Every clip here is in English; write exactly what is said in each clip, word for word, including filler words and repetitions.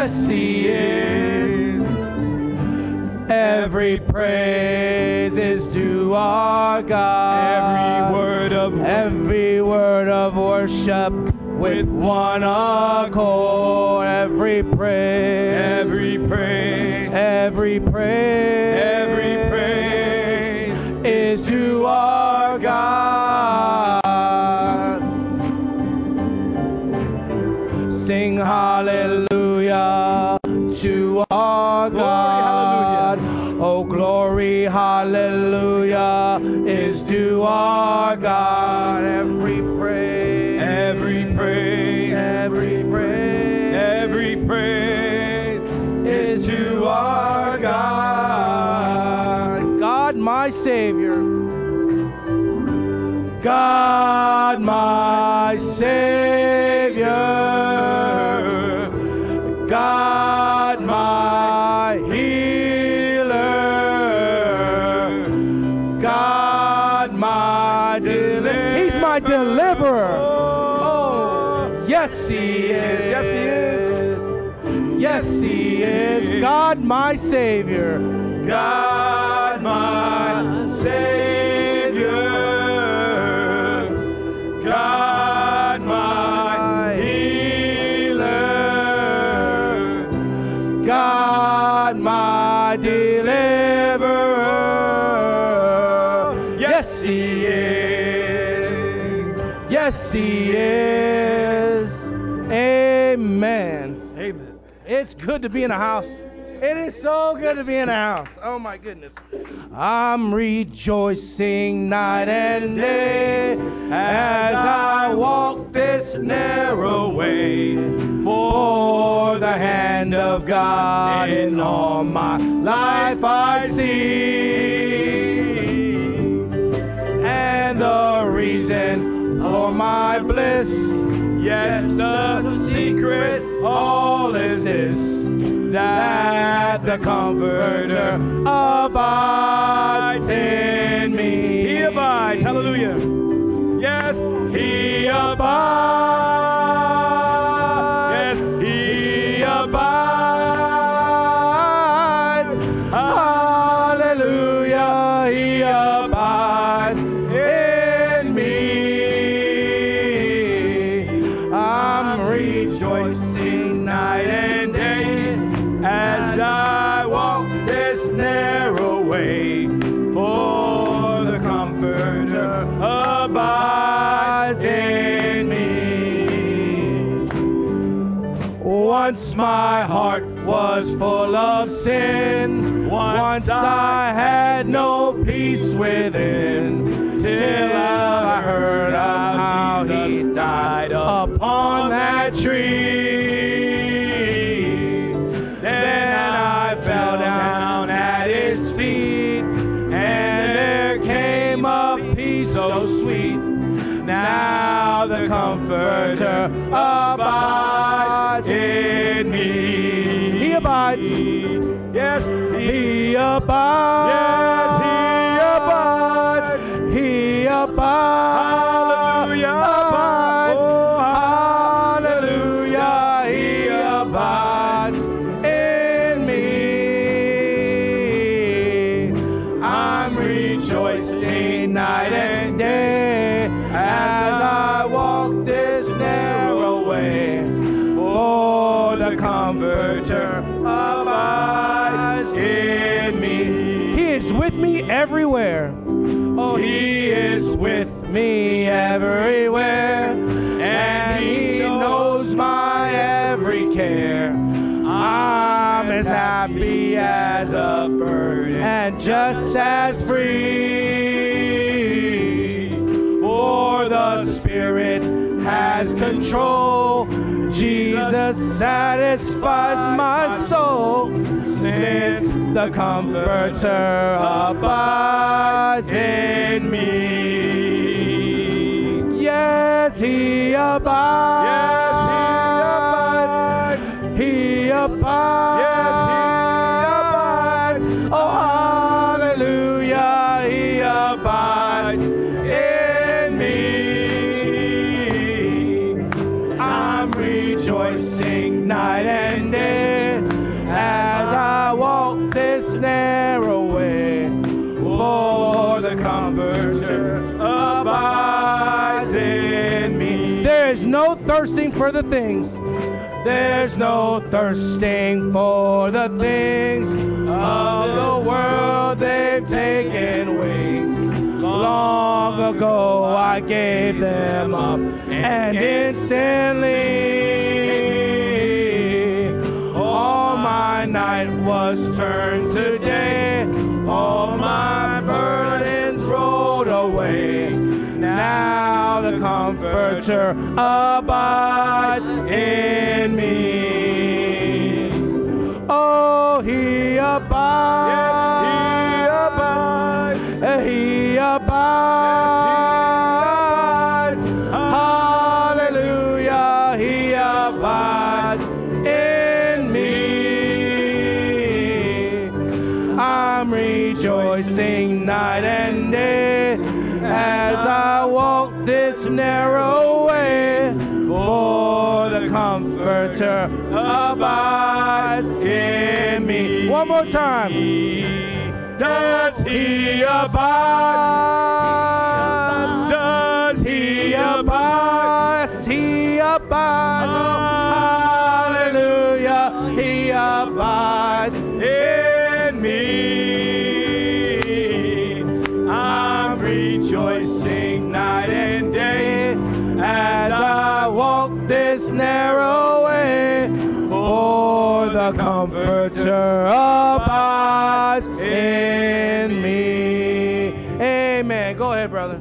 Yes, He is. Every praise is to our God. Every word of every word of worship with one accord. Every praise, every praise, every praise, every praise is to our God. Sing hallelujah to our God. Oh, glory, hallelujah is to our God. Every praise, every praise, every praise, every praise is to our God. God, my Savior. God, my Savior. God, my healer. God, my deliverer. He's my deliverer. Oh, yes, He is. Yes, He is. Yes, He is. God, my Savior. God, my Savior. God, my healer. God, my deliverer. Yes, He is. Yes, He is. Amen. Amen. It's good to be in a house. It is so good to be in a house. Oh my goodness. I'm rejoicing night and day as I walk this narrow way. For the hand of God in all my life I see. And the reason for my bliss, yes, the secret all is this, that the Comforter abides in me. He abides. Hallelujah. Yes, He abides. Yes, He abides. Hallelujah, He abides in me. I'm rejoicing night and day as I walk this narrow way, for the Comforter abides in me. Once my heart was full of sin, once I had no peace within, till I heard of how He died upon that tree. Then I fell down at His feet, and there came a peace so sweet. Now the Comforter abides in me. He abides. Yes, He abides. Yes, He abides. Hallelujah. Abides. Oh, Hallelujah. He abides in me. I'm rejoicing night and day as I walk this narrow way, for the Comforter abides in me. He is with me everywhere. Oh, He is with me everywhere, and He knows my every care. I'm as happy as a bird and just as free, for the Spirit has control. Jesus satisfies my soul, since the Comforter abides in me. Yes, He abides. He abides. Yes, He abides. Oh, hallelujah, He abides in me. I'm rejoicing night and day thirsting for the things. There's no thirsting for the things of the world. They've taken wings. Long ago I gave them up, and instantly all my night was turned to day. All my burdens rolled away. Now the Comforter abides in me. Oh, he abides. Yes, he abides. He abides. Hallelujah. He abides in me. I'm rejoicing night and day as I walk this narrow way, for the Comforter abides in me. One more time. Does he abide? Does he abide? Yes, he abides. Hallelujah. He abides in me. I'm rejoicing night and day as I walk this narrow way, for the Comforter abides in me. Amen. Go ahead, brother.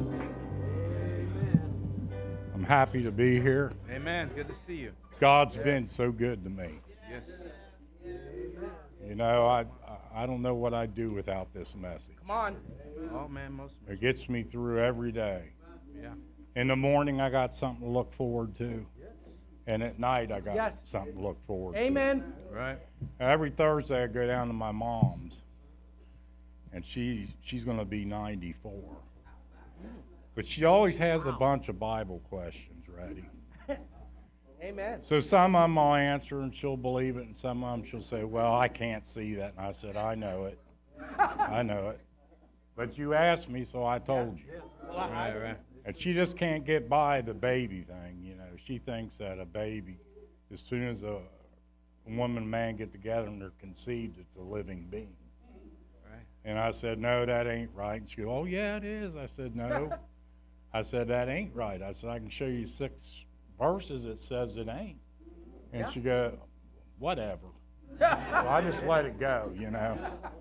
I'm happy to be here. Amen. Good to see you. God's Yes. been so good to me. Yes. You know, I I don't know what I'd do without this message. Come on. Oh, man, most. It gets me through every day. Yeah. In the morning, I got something to look forward to. And at night, I got Yes. something to look forward Amen. Right. to. Every Thursday, I go down to my mom's. And she, she's going to be ninety-four. But she always has a bunch of Bible questions ready. Amen. So some of them I'll answer and she'll believe it, and some of them she'll say, well, I can't see that. And I said, I know it. I know it. But you asked me, so I told you. Right, right. And she just can't get by the baby thing. You know, she thinks that a baby, as soon as a woman and man get together and they're conceived, it's a living being. Right. And I said, no, that ain't right. And she goes, oh, yeah, it is. I said, no. I said, that ain't right. I said, I can show you six verses that says it ain't. And Yeah. she goes, whatever. So I just let it go, you know.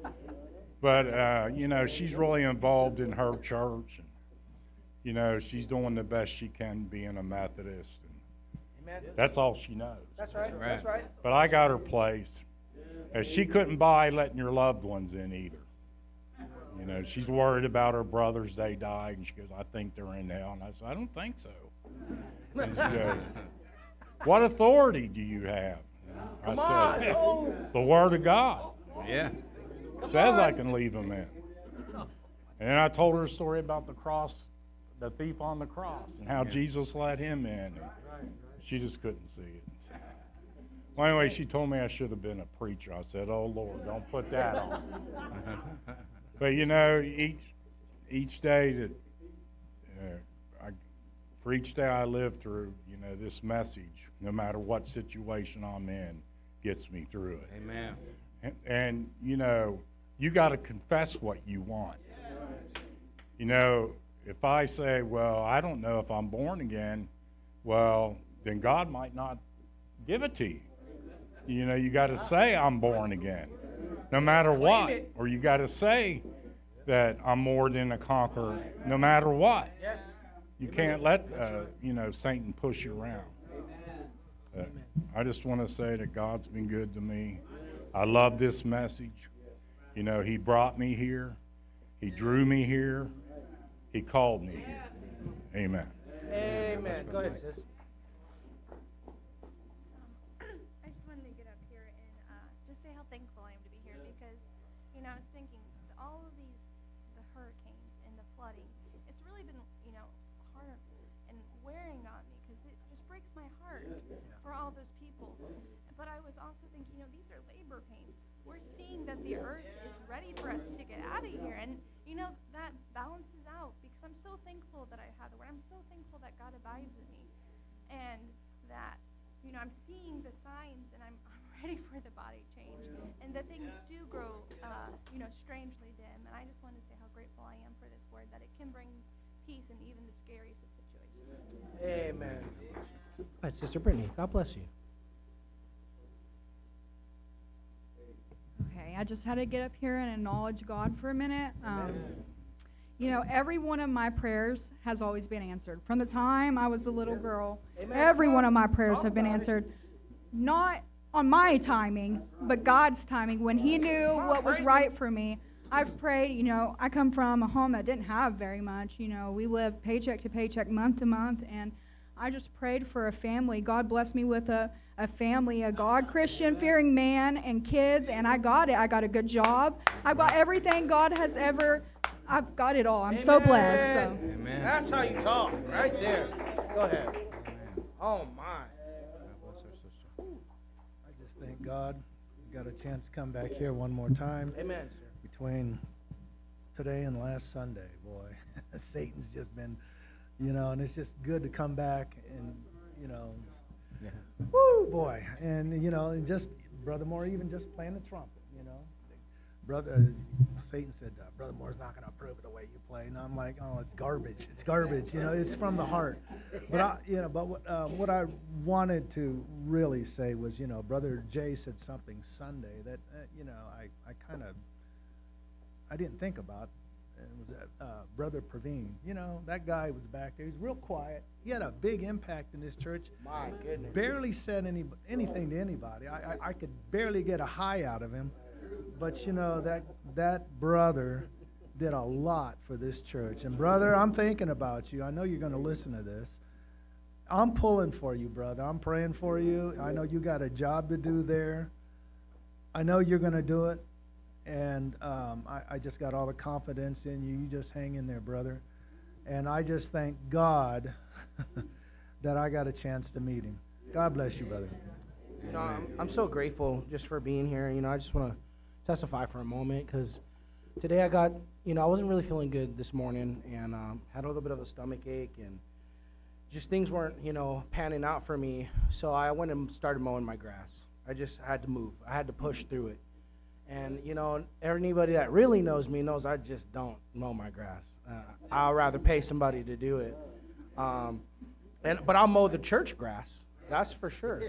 But, uh, you know, she's really involved in her church. And, you know, she's doing the best she can being a Methodist. And Amen. that's all she knows. That's right. Right. That's right. But I got her place. And she couldn't buy letting your loved ones in either. You know, she's worried about her brothers. They died. And she goes, I think they're in hell. And I said, I don't think so. And she goes, what authority do you have? And I said, Oh. the Word of God Yeah. says I can leave them in. And then I told her a story about the cross, the thief on the cross, and how Yeah. Jesus let him in. And she just couldn't see it. Well, anyway, she told me I should have been a preacher. I said, oh, Lord, don't put that on. But, you know, each each day that, uh, I, for each day I live through, you know, this message, no matter what situation I'm in, gets me through it. Amen. And, and you know, you got to confess what you want. You know, if I say, well, I don't know if I'm born again, well, then God might not give it to you. You know, you got to say I'm born again, no matter what. Or you got to say that I'm more than a conqueror, no matter what. Yes. You can't let, uh, you know, Satan push you around. Uh, I just want to say that God's been good to me. I love this message. You know, He brought me here. He drew me here. He called me here. Amen. Amen. Go ahead, sis. I just wanted to get up here and uh, just say how thankful I am to be here because, you know, I was thinking all of these, the hurricanes and the flooding, it's really been, you know, hard and wearing on me because it just breaks my heart for all those people. But I was also thinking, you know, these are labor pains. We're seeing that the earth is ready for us to get out of here. And, you know, that balances out because I'm so thankful that I have the word. I'm so thankful that God abides in me. And that, you know, I'm seeing the signs and I'm, I'm ready for the body change. And the things do grow, uh, you know, strangely dim. And I just want to say how grateful I am for this word, that it can bring peace in even the scariest of situations. Amen. All right, Sister Brittany, God bless you. Okay, I just had to get up here and acknowledge God for a minute. Um, you know, every one of my prayers has always been answered. From the time I was a little girl, Amen. every one of my prayers Talk have been about it. answered. Not on my timing, but God's timing. When He knew Come on, what was praise right Him. for me, I've prayed. You know, I come from a home that didn't have very much. You know, we lived paycheck to paycheck, month to month, and I just prayed for a family. God blessed me with a, a family, a God Christian-fearing man and kids, and I got it. I got a good job. I've got everything God has ever. I've got it all. I'm so blessed. So. Amen. That's how you talk, right there. Go ahead. Amen. Oh, my. God bless our sister. I just thank God we got a chance to come back here one more time. Amen, sir. Between today and last Sunday, boy, Satan's just been, you know, and it's just good to come back and, you know, Yes. woo, boy, and you know, and just Brother Moore even just playing the trumpet, you know. Brother uh, Satan said, uh, Brother Moore's not going to approve of the way you play, and I'm like, oh, it's garbage. It's garbage, you know. It's from the heart. But I, you know, but what, uh, what I wanted to really say was, you know, Brother Jay said something Sunday that, uh, you know, I, I kind of, I didn't think about. And it was uh, uh, Brother Praveen. You know, that guy was back there. He was real quiet. He had a big impact in this church. My goodness. Barely said any anything to anybody. I, I, I could barely get a hi out of him. But, you know, that that brother did a lot for this church. And, brother, I'm thinking about you. I know you're going to listen to this. I'm pulling for you, brother. I'm praying for you. I know you got a job to do there. I know you're going to do it. And um, I, I just got all the confidence in you. You just hang in there, brother. And I just thank God that I got a chance to meet him. God bless you, brother. You know, I'm, I'm so grateful just for being here. You know, I just want to testify for a moment because today I got, you know, I wasn't really feeling good this morning and um, had a little bit of a stomach ache and just things weren't, you know, panning out for me. So I went and started mowing my grass. I just had to move. I had to push through it. And, you know, anybody that really knows me knows I just don't mow my grass. Uh, I'll rather pay somebody to do it. Um, and but I'll mow the church grass. That's for sure.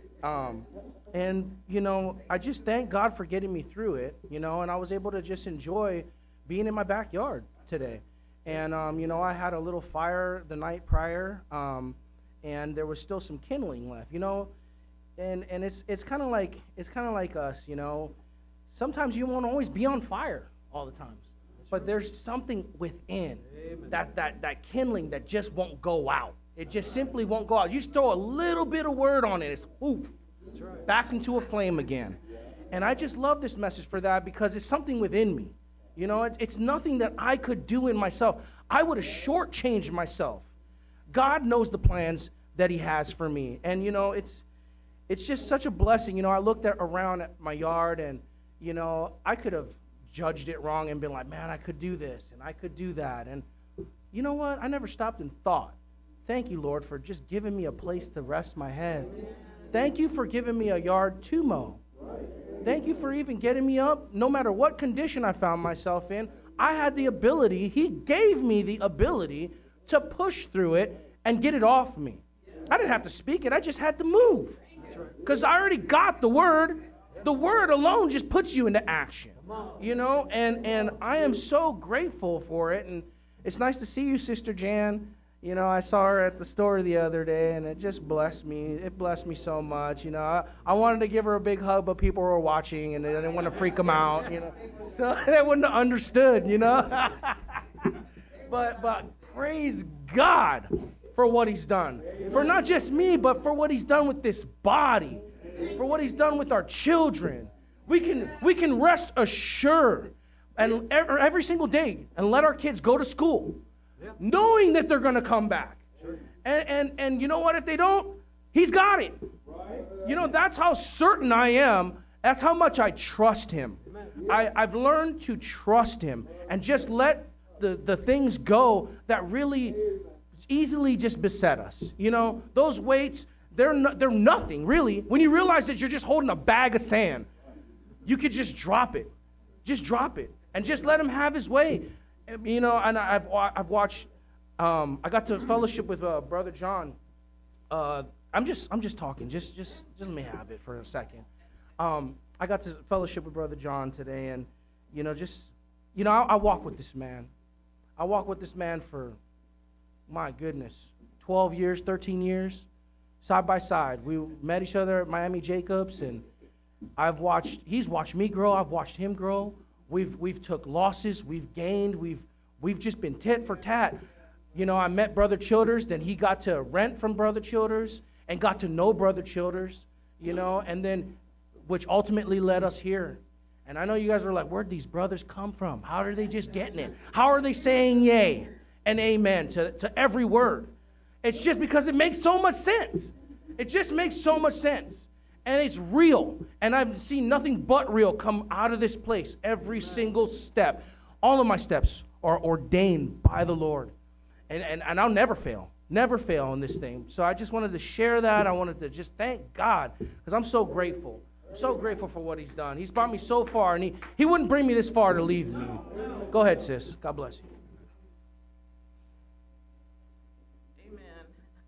Um, and, you know, I just thank God for getting me through it, you know, and I was able to just enjoy being in my backyard today. And, um, you know, I had a little fire the night prior, um, and there was still some kindling left, you know. And, and it's it's kind of like it's kind of like us, you know. Sometimes you won't always be on fire all the times, but there's something within that, that, that kindling that just won't go out. It just simply won't go out. You just throw a little bit of word on it, it's oof, back into a flame again. And I just love this message for that because it's something within me. You know, it's, it's nothing that I could do in myself. I would have shortchanged myself. God knows the plans that he has for me. And, you know, it's it's just such a blessing. You know, I looked at, around at my yard and, you know, I could have judged it wrong and been like, man, I could do this and I could do that. And you know what? I never stopped and thought, thank you, Lord, for just giving me a place to rest my head. Thank you for giving me a yard to mow. Thank you for even getting me up. No matter what condition I found myself in, I had the ability, he gave me the ability to push through it and get it off me. I didn't have to speak it. I just had to move because I already got the word. The word alone just puts you into action, you know, and, and I am so grateful for it. And it's nice to see you, Sister Jan. You know, I saw her at the store the other day, and it just blessed me. It blessed me so much, you know. I, I wanted to give her a big hug, but people were watching, and I didn't want to freak them out, you know. So they wouldn't have understood, you know. but but praise God for what he's done. For not just me, but for what he's done with this body. For what he's done with our children. We can we can rest assured and every, every single day and let our kids go to school knowing that they're going to come back. And, and and you know what? If they don't, he's got it. You know, that's how certain I am. That's how much I trust him. I, I've learned to trust him and just let the, the things go that really easily just beset us. You know, those weights, they're no, they're nothing really. When you realize that you're just holding a bag of sand, you could just drop it, just drop it, and just let him have his way. You know, and I've I've watched. Um, I got to fellowship with uh, Brother John. Uh, I'm just I'm just talking. Just just just let me have it for a second. Um, I got to fellowship with Brother John today, and you know, just you know, I, I walk with this man. I walk with this man for, my goodness, twelve years, thirteen years, side by side. We met each other at Miami Jacobs, and I've watched. He's watched me grow. I've watched him grow. We've we've took losses. We've gained. We've we've just been tit for tat. You know, I met Brother Childers, then he got to rent from Brother Childers and got to know Brother Childers, you know, and then, which ultimately led us here. And I know you guys are like, where'd these brothers come from? How are they just getting it? How are they saying yay and amen to, to every word? It's just because it makes so much sense. It just makes so much sense. And it's real. And I've seen nothing but real come out of this place every single step. All of my steps are ordained by the Lord. And, and, and I'll never fail, never fail on this thing. So I just wanted to share that. I wanted to just thank God because I'm so grateful. I'm so grateful for what he's done. He's brought me so far, and he, he wouldn't bring me this far to leave me. Go ahead, sis. God bless you. Amen.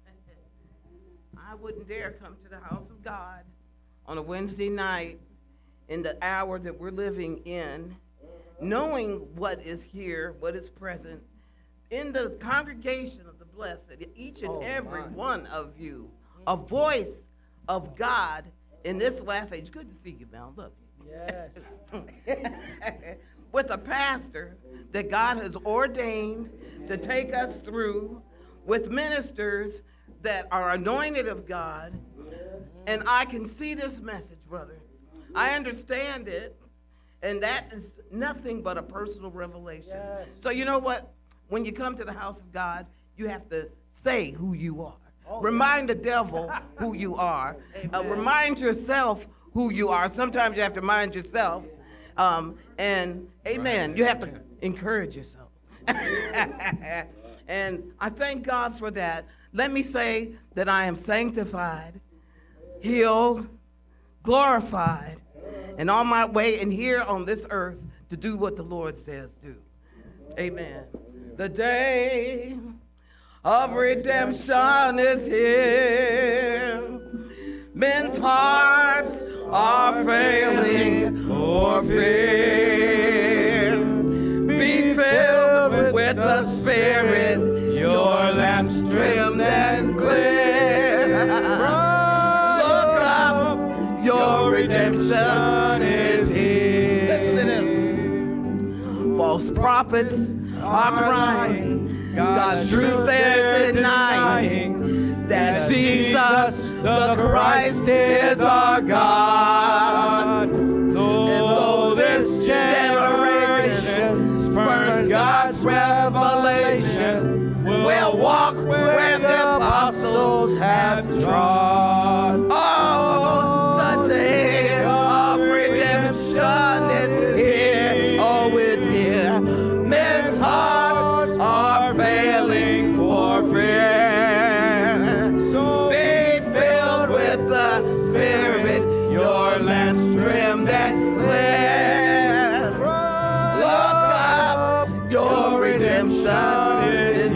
I wouldn't dare come to the house of God on a Wednesday night in the hour that we're living in, knowing what is here, what is present, in the congregation of the blessed, each and Oh, every my. one of you, a voice of God in this last age. Good to see you, Mel. Look. Yes. With a pastor that God has ordained to take us through, with ministers that are anointed of God, and I can see this message, brother. I understand it, and that is nothing but a personal revelation. Yes. So you know what? When you come to the house of God, you have to say who you are. Oh, remind the devil who you are. Uh, remind yourself who you are. Sometimes you have to mind yourself. Um, and amen. Right. You have to encourage yourself. And I thank God for that. Let me say that I am sanctified, healed, glorified, and on my way and here on this earth to do what the Lord says do. Amen. The day of redemption is here. Men's hearts are failing for fear. Be filled with the Spirit, your lamps trimmed and clear. Look up, your redemption is here. False prophets are crying, God's truth they're denying, that Jesus the Christ is our God. Though this generation spurns God's revelation, we'll walk where the apostles have trod. Oh, the day of redemption is here. Oh, it's here. Men's hearts are failing for fear. So be filled with the Spirit, your lamps trimmed and clear. Look up, your redemption is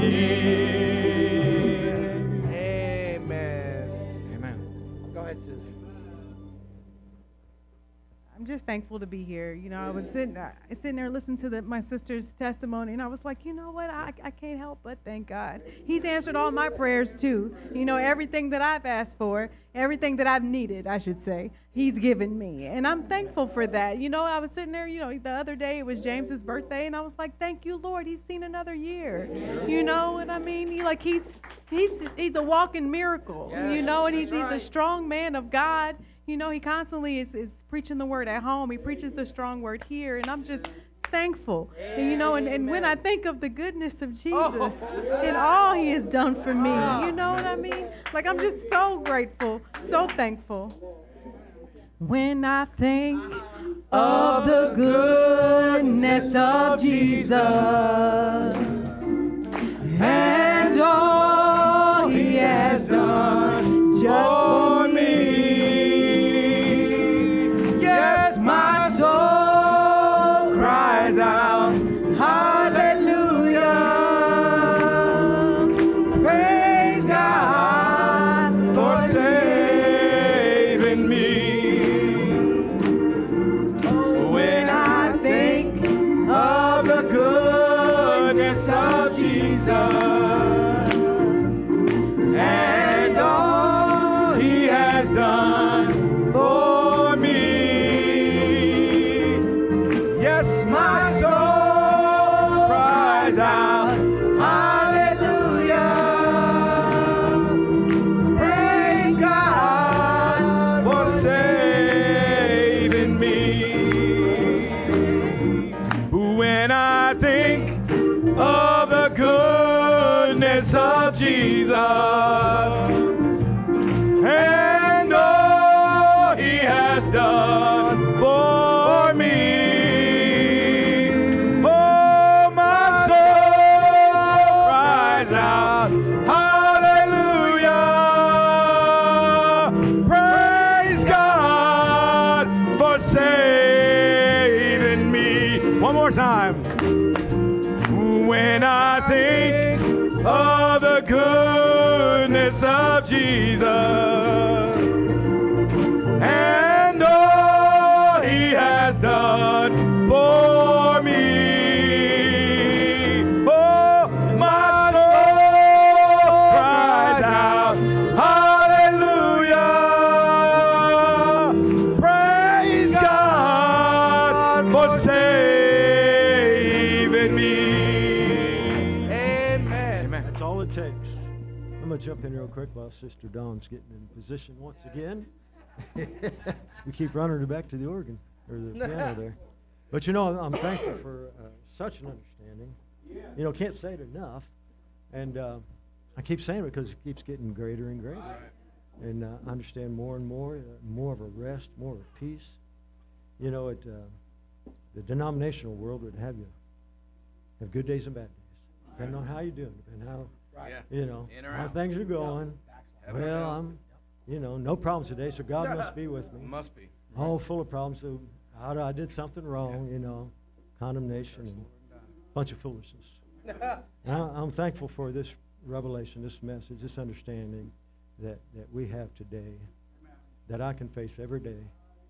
here. Amen. Amen. Go ahead, sis. I'm just thankful to be here. You know, I was sitting, uh, sitting there listening to the, my sister's testimony, and I was like, you know what? I, I can't help but thank God. He's answered all my prayers too. You know, everything that I've asked for, everything that I've needed, I should say, He's given me, and I'm thankful for that. You know, I was sitting there. You know, the other day it was James's birthday, and I was like, thank you, Lord. He's seen another year. You know what I mean? He, like he's he's he's a walking miracle. Yes, you know, and he's that's he's right. a strong man of God. You know, he constantly is, is preaching the word at home. He preaches the strong word here, and I'm just thankful. And, you know, and, and when I think of the goodness of Jesus Oh. and all He has done for me, you know what I mean? Like, I'm just so grateful, so thankful. When I think of the goodness of Jesus and all He has done just and all he has done for me. Oh, my soul cries out, hallelujah. Praise God for saving me. One more time. When I think of the goodness of Jesus and all he has done for me, oh, my soul cries out, hallelujah, praise God for saving me. Amen. That's all it takes. I'm going to jump in real quick while Sister Dawn's getting in position once again. We keep running her back to the organ, or the piano there. But you know, I'm thankful for uh, such an understanding. You know, can't say it enough. And uh, I keep saying it because it keeps getting greater and greater. And uh, I understand more and more, uh, more of a rest, more of a peace. You know, it, uh, the denominational world would have you have good days and bad days. Depending on how you're doing, depending how, you know, how things are going. Well, I'm, you know, no problems today, so God must be with me. Must be. All full of problems. So how do I did something wrong, you know, condemnation and a bunch of foolishness. And I, I'm thankful for this revelation, this message, this understanding that, that we have today, that I can face every day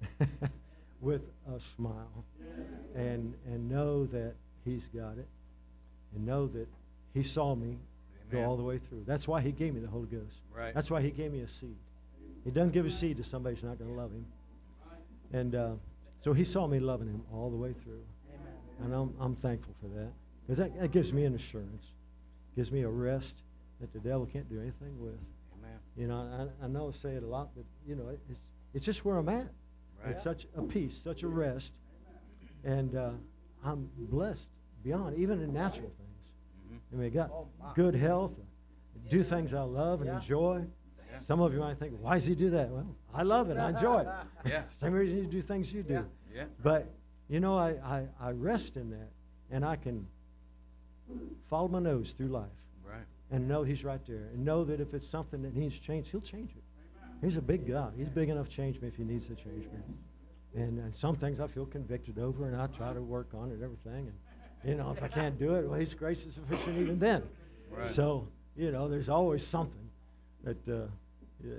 with a smile and and know that He's got it, and know that He saw me go all the way through. That's why He gave me the Holy Ghost. Right. That's why He gave me a seed. He doesn't give a seed to somebody who's not going to love Him. And uh, so He saw me loving Him all the way through. And I'm, I'm thankful for that. Because that, that gives me an assurance. Gives me a rest that the devil can't do anything with. Amen. You know, I, I know I say it a lot, but, you know, it, it's, it's just where I'm at. Right. It's such a peace, such a rest. And uh, I'm blessed beyond, even in natural things. I mean, I got good health, do things I love and enjoy. Yeah. Some of you might think, why does he do that? Well, I love it. I enjoy it. Yeah. Same reason you do things you do. Yeah. Yeah. But, you know, I, I, I rest in that, and I can follow my nose through life. Right. And know He's right there. And know that if it's something that needs change, He'll change it. He's a big God. He's big enough to change me if He needs to change me. And, and some things I feel convicted over, and I try to work on it and everything. And, you know, if I can't do it, well, His grace is sufficient even then. Right. So, you know, there's always something that, uh, uh,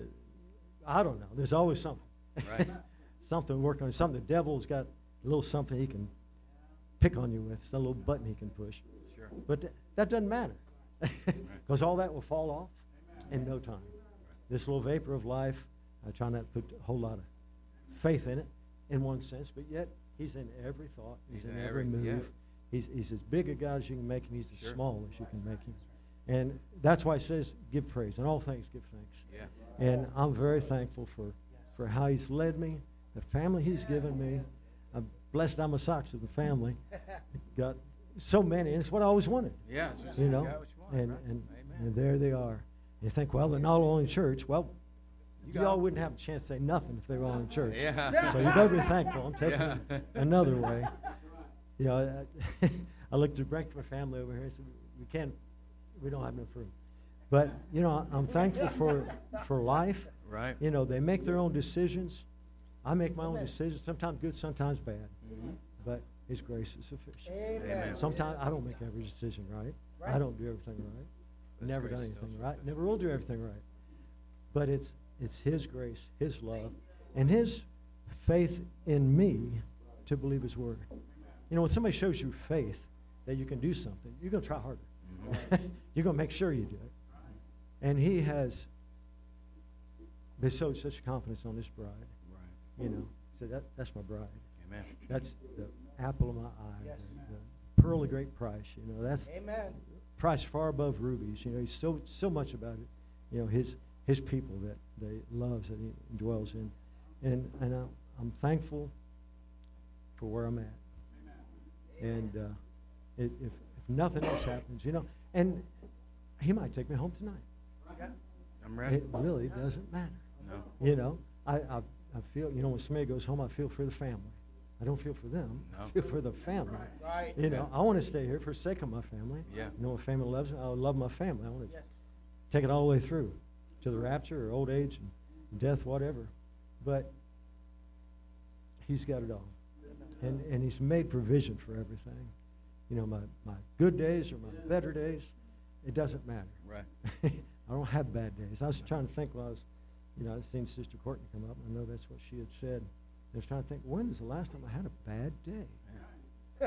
I don't know. There's always something. Right. Something working on. Something. The devil's got a little something he can pick on you with. It's a little button he can push. Sure. But th- that doesn't matter. Because all that will fall off in no time. This little vapor of life, I try not to put a whole lot of faith in it, in one sense, but yet He's in every thought. He's, He's in, in every, every- move. yeah. He's, he's as big a God as you can make Him. He's as Sure. small as you can make Him. And that's why it says, give praise. In all things, give thanks. Yeah. And I'm very thankful for, for how He's led me, the family He's given me. I'm blessed I'm a Sox of the family. Got so many, and it's what I always wanted. Yeah. it's just- You know, got what you want, and, right? and, Amen. and there they are. You think, well, they're not all in church. Well, You you got all it. wouldn't have a chance to say nothing if they were all in church. Yeah. So you better be thankful. I'm taking Yeah. it another way. You know, I, I looked at Breakfast family over here and said, we can't, we don't have enough room. But, you know, I'm thankful for for life. Right. You know, they make their own decisions. I make my own decisions, sometimes good, sometimes bad. Mhm. But His grace is sufficient. Amen. Sometimes I don't make every decision right. I don't do everything right. His Never grace done is anything also right. sufficient. Never will do everything right. But it's it's His grace, His love, and His faith in me to believe His word. You know, when somebody shows you faith that you can do something, you're going to try harder. Mm-hmm. You're going to make sure you do it. And He has bestowed such confidence on this bride. Right. You know, so that that's my bride. Amen. That's the apple of my eye, the, the pearl of great price. You know, that's Amen. price far above rubies. You know, He's so so much about it. You know, His His people that they loves and He dwells in, and and I, I'm thankful for where I'm at. And uh, it, if if nothing else happens, you know, and He might take me home tonight. I'm ready. It really doesn't matter. No. You know, I, I, I feel, you know, when somebody goes home, I feel for the family. I don't feel for them. No. I feel for the family. Right. You know, I want to stay here for the sake of my family. Yeah. You know, my family loves me. I love my family. I want to Yes. take it all the way through to the rapture or old age and death, whatever. But he's got it all. And, and he's made provision for everything. You know, my, my good days or my better days, it doesn't matter. Right. I don't have bad days. I was trying to think while I was, you know, I seen Sister Courtney come up. I know that's what she had said. I was trying to think, when was the last time I had a bad day?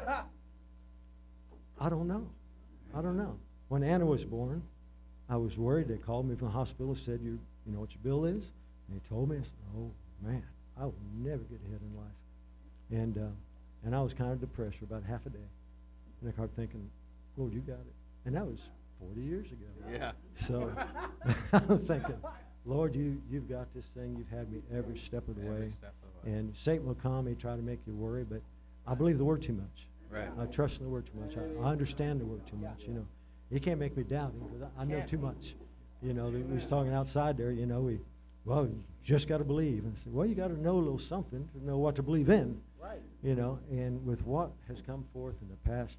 I don't know. I don't know. When Anna was born, I was worried. They called me from the hospital and said, you, you know what your bill is? And they told me. I said, oh, man, I will never get ahead in life. And uh, and I was kind of depressed for about half a day. And I started thinking, Lord, you got it. And that was forty years ago. Yeah. So I'm thinking, Lord, you, you've got this thing. You've had me every step of the Every way. step of the way. And Satan will come. He try to make you worry. But I believe the word too much. Right. I trust in the word too much. I, I understand the word too much. You know, you can't make me doubt him because I, I know too much. You know, we was talking outside there. You know, we, well, you just got to believe. And I said, well, you got to know a little something to know what to believe in. Right. You know, and with what has come forth in the past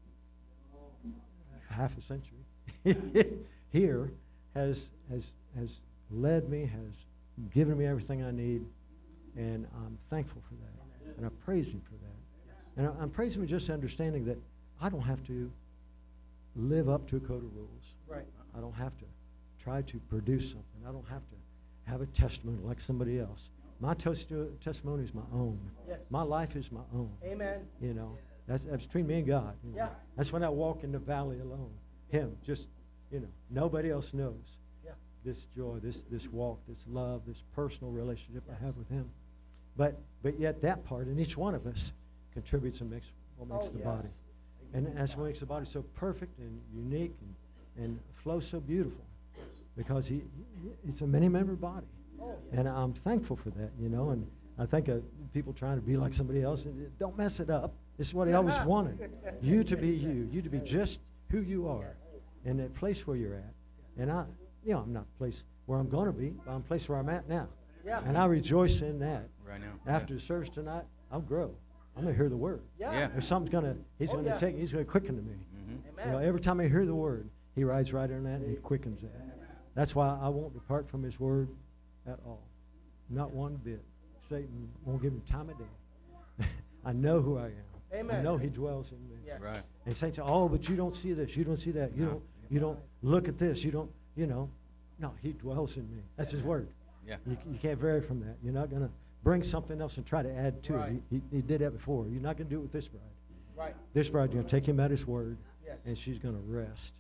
half a century here has has has led me, has given me everything I need, and I'm thankful for that, and I praise him for that, and I, I'm praising him just understanding that I don't have to live up to a code of rules. Right. I don't have to try to produce something. I don't have to have a testimony like somebody else. My tes- testimony is my own. Yes. My life is my own. Amen. You know, that's, that's between me and God. You know. Yeah. That's when I walk in the valley alone. Him, just, you know, nobody else knows Yeah. this joy, this this walk, this love, this personal relationship I have with him. But but yet that part in each one of us contributes and makes what makes Oh, the yes. body. And that's what makes the body so perfect and unique and, and flows so beautiful. Because he, he it's a many-member body. Oh, yeah. And I'm thankful for that, you know. And I think uh, people trying to be like somebody else, and don't mess it up. This is what he always wanted. You to be you. You to be just who you are. And the place where you're at. And I, you know, I'm not the place where I'm going to be, but I'm the place where I'm at now. Yeah. And I rejoice in that. Right now. After the service tonight, I'll grow. I'm going to hear the word. Yeah. Yeah. There's something's going to, he's Oh, going to yeah. take, he's going to quicken to me. Mm-hmm. Amen. You know, every time I hear the word, he rides right in that and he quickens it. That's why I won't depart from his word at all. Not one bit. Satan won't give him time of day. I know who I am. Amen. I know he dwells in me. Yes. Right. And Satan says, oh, but you don't see this. You don't see that. You No. don't you don't look at this. You don't, you know. No, he dwells in me. That's his word. Yeah. You, you can't vary from that. You're not going to bring something else and try to add to Right. it. He, he, he did that before. You're not going to do it with this bride. Right. This bride's going to take him at his word, Yes. and she's going to rest.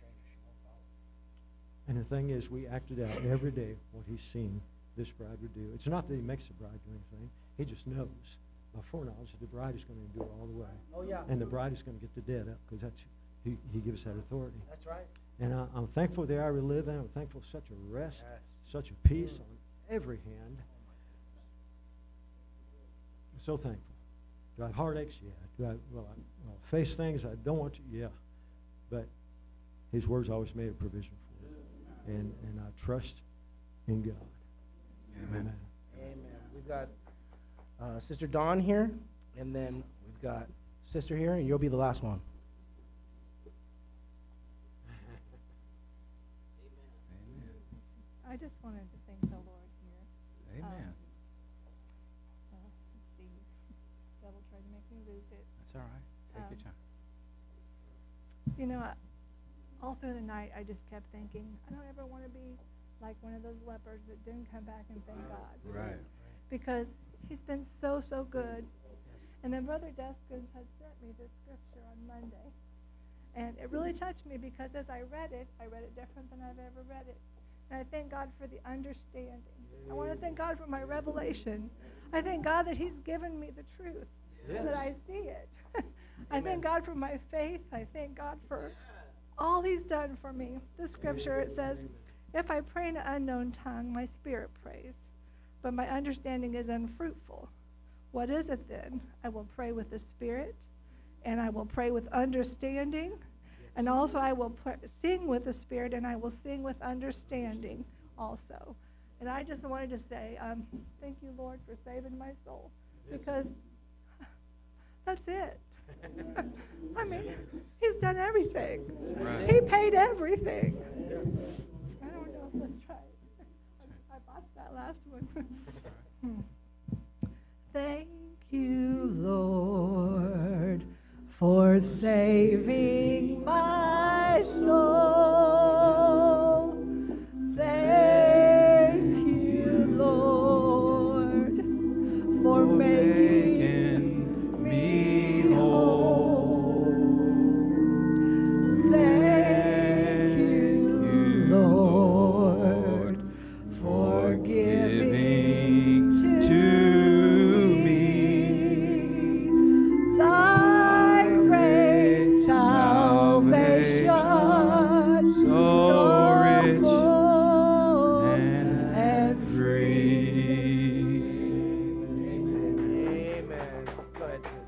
And the thing is, we acted out every day what he's seen this bride would do. It's not that he makes the bride do anything. He just knows by foreknowledge that the bride is going to endure all the way. Oh, yeah. And the bride is going to get the dead up because that's he, he gives that authority. That's right. And I, I'm thankful the area we live in. I'm thankful for such a rest, Yes. such a peace on every hand. I'm so thankful. Do I have heartaches? Yeah. Do I, well, I well, face things I don't want to? Yeah. But his word's always made a provision for it. And, and I trust in God. Amen. Amen. We've got uh, Sister Dawn here, and then we've got Sister here, and you'll be the last one. Amen. I just wanted to thank the Lord here. Amen. Um, uh, the devil tried to make me lose it. That's all right. Take your um, time. You know, I- all through the night, I just kept thinking, I don't ever want to be like one of those lepers that didn't come back and thank God. Right. Because he's been so, so good. And then Brother Deskins had sent me this scripture on Monday. And it really touched me because as I read it, I read it different than I've ever read it. And I thank God for the understanding. I want to thank God for my revelation. I thank God that he's given me the truth and that I see it. I thank God for my faith. I thank God for all he's done for me. The scripture, it says, if I pray in an unknown tongue, my spirit prays, but my understanding is unfruitful. What is it then? I will pray with the spirit, and I will pray with understanding, And also I will pr- sing with the Spirit, and I will sing with understanding also. And I just wanted to say, um, thank you, Lord, for saving my soul, because that's it. I mean, he's done everything. Right. He paid everything. I don't know if that's right. I, I botched that last one. Hmm. Thank you, Lord, for saving my soul. Thank you, Lord, for making me whole. Thank you, Lord, for giving to me thy great salvation, so full and free. Amen. Go ahead, sis.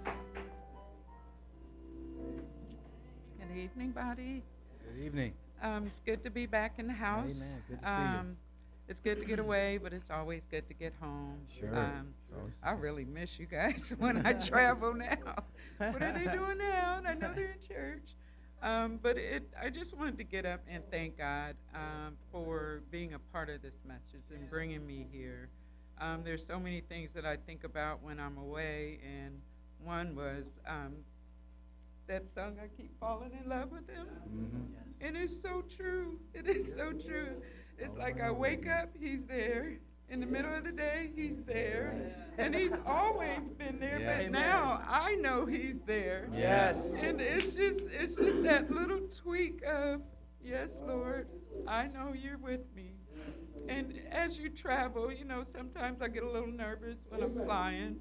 Good evening, buddy. Good evening. Um, it's good to be back in the house. Amen. Good to see you. um, It's good to get away, but it's always good to get home. Sure. Um, Always. I really miss you guys when I travel now. What are they doing now? And I know they're in church. Um, but it, I just wanted to get up and thank God um, for being a part of this message and bringing me here. Um, there's so many things that I think about when I'm away, and one was um, that song, I Keep Falling in Love with Him. Mm-hmm. And it's so true. It is so true. It's like I wake up, he's there. In the middle of the day, he's there. And he's always been there, Yeah. but now I know he's there. Yes. And it's just it's just that little tweak of, yes, Lord, I know you're with me. And as you travel, you know, sometimes I get a little nervous when I'm flying.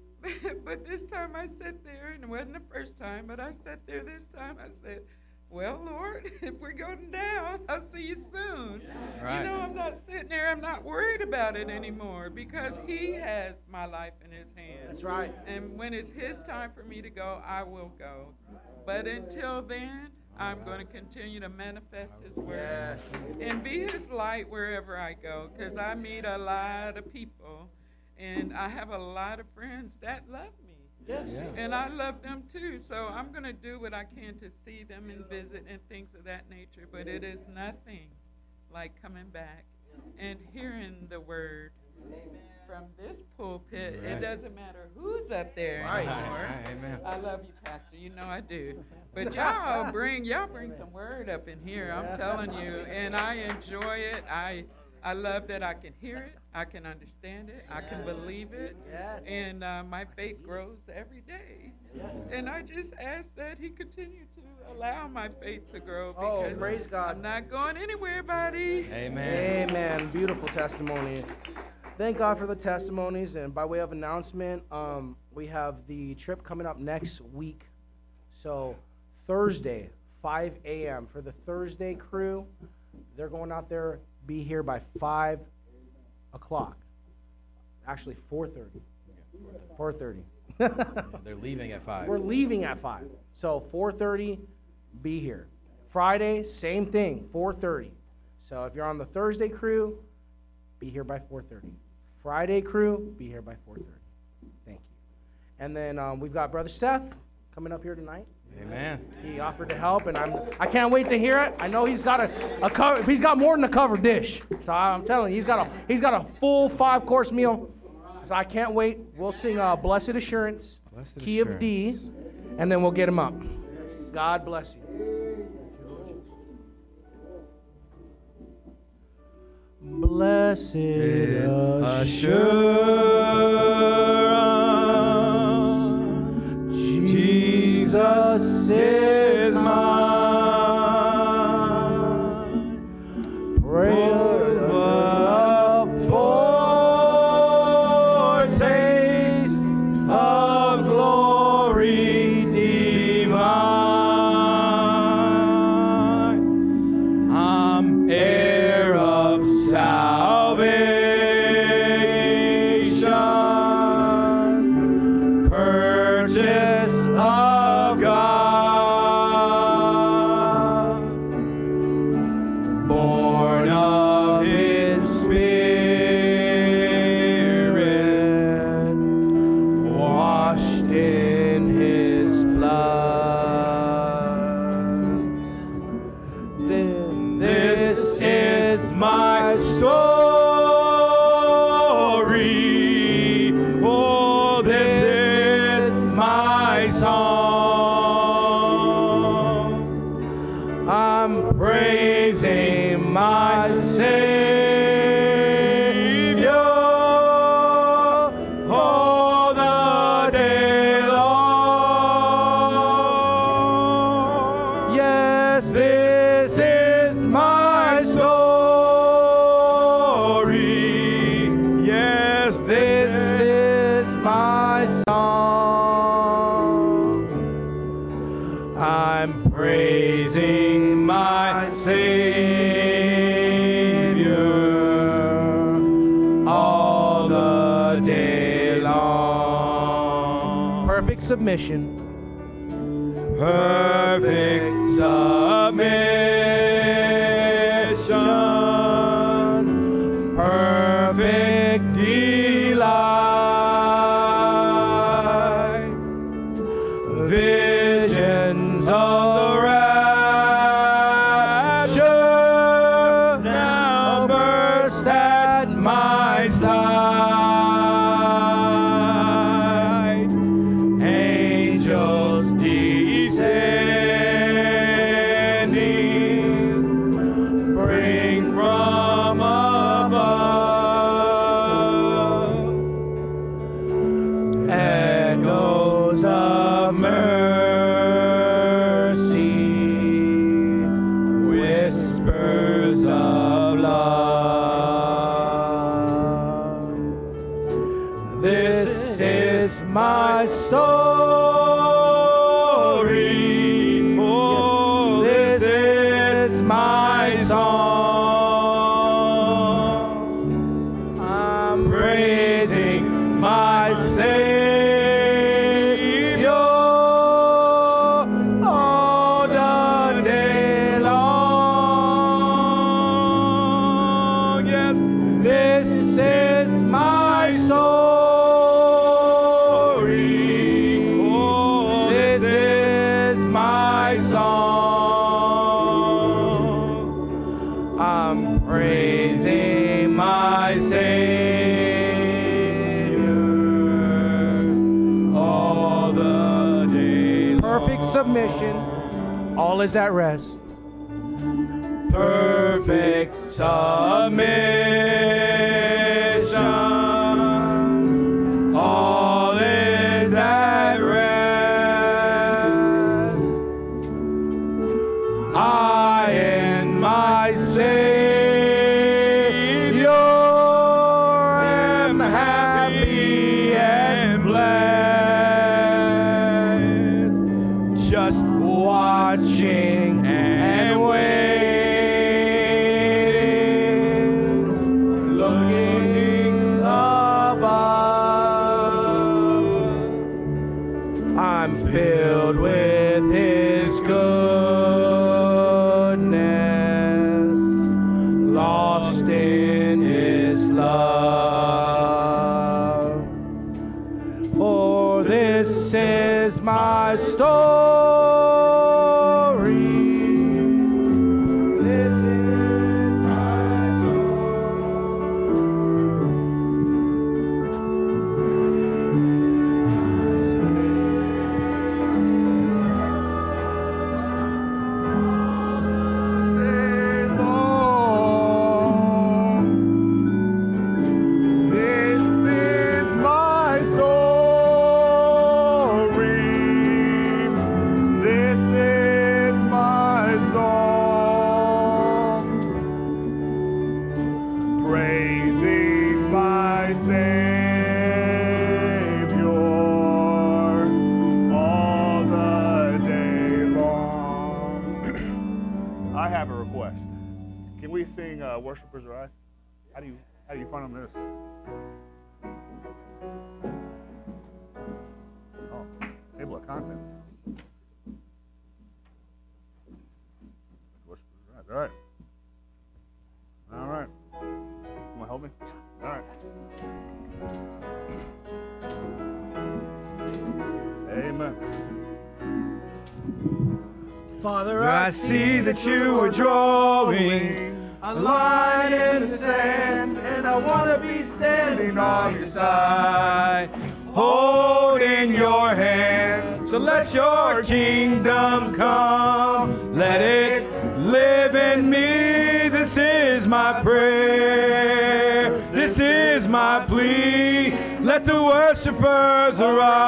But this time I sat there, and it wasn't the first time, but I sat there this time, I said, well, Lord, if we're going down, I'll see you soon. Right. You know, I'm not sitting there, I'm not worried about it anymore, because he has my life in his hands. That's right. And when it's his time for me to go, I will go. But until then, I'm going to continue to manifest his word Yes. and be his light wherever I go, because I meet a lot of people, and I have a lot of friends that love me. Yes. Yeah. And I love them too, so I'm going to do what I can to see them and visit and things of that nature. But it is nothing like coming back and hearing the word from this pulpit. Right. It doesn't matter who's up there Right. anymore. Right. Amen. I love you, Pastor. You know I do. But y'all bring y'all bring some word up in here. I'm telling you, and I enjoy it. I I love that I can hear it, I can understand it, I can believe it, Yes. and uh, my faith grows every day. And I just ask that he continue to allow my faith to grow, Oh, because praise God. I'm not going anywhere, buddy. Amen. Amen. Beautiful testimony. Thank God for the testimonies. And by way of announcement, um, we have the trip coming up next week. So Thursday, five a.m. for the Thursday crew. They're going out there. Be here by five o'clock. Actually, four thirty. four thirty. They're leaving at five. We're leaving at five. So four thirty, be here. Friday, same thing, four thirty. So if you're on the Thursday crew, be here by four thirty. Friday crew, be here by four thirty. Thank you. And then um, we've got Brother Seth coming up here tonight. Amen. He offered to help, and I'm I can't wait to hear it. I know he's got a, a cover, he's got more than a covered dish. So I'm telling you, he's got a he's got a full five course meal. So I can't wait. We'll sing uh, Blessed Assurance, Blessed Key of D, Assurance. and then we'll get him up. God bless you. Blessed assurance, Jesus is mine. Praise the foretaste of glory divine. I'm heir of salvation, purchase of God. Perfect submission. Perfect submission. Perfect delight. Visions of the rapture now burst at my side. Angels descending, bring from above echoes of mercy, whispers of love. This is my story. Oh, this is my song. I'm praising my Savior all the day long. Yes, this is my story. Oh, this is my song. I'm praising my Savior all the day long. Perfect submission. All is at rest. Perfect submission. All is at rest. I and my Savior am happy and blessed. Just watching and waiting, looking above. I'm filled with His goodness, lost in His love. For this is my story. This is my This is my story. This is my song. Praising my Savior all the day long. I have a request. Can we sing uh, "Worshipers Arise"? How do you how do you find on this? Oh, table of contents. Worshipers Arise. All right. All right. You want to help me? All right. Amen. Father, I see that you are drawing a line in the sand, and I want to be standing on your side, holding your hand. So let your kingdom come, let it live in me. This is my prayer, this is my plea. Let the worshipers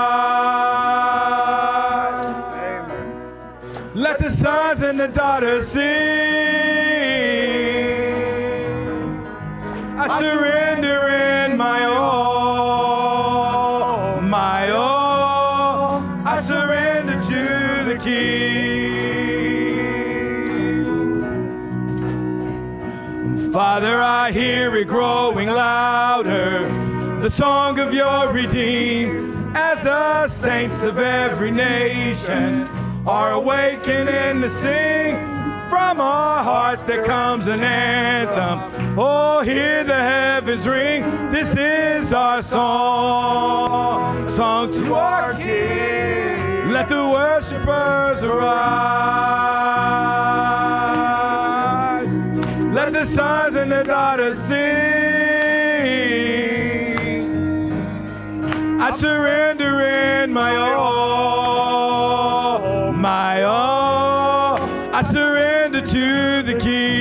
arise. Let the sons and the daughters sing. I surrender in my all, my all. I surrender to the King. Father, I hear it growing louder. the song of your redeemed, as the saints of every nation are awakening to sing. From our hearts there comes an anthem. Oh, hear the heavens ring. This is our song, song to our King. Let the worshipers arise. Let the sons and the daughters sing. I surrender in my all, my all. I surrender to the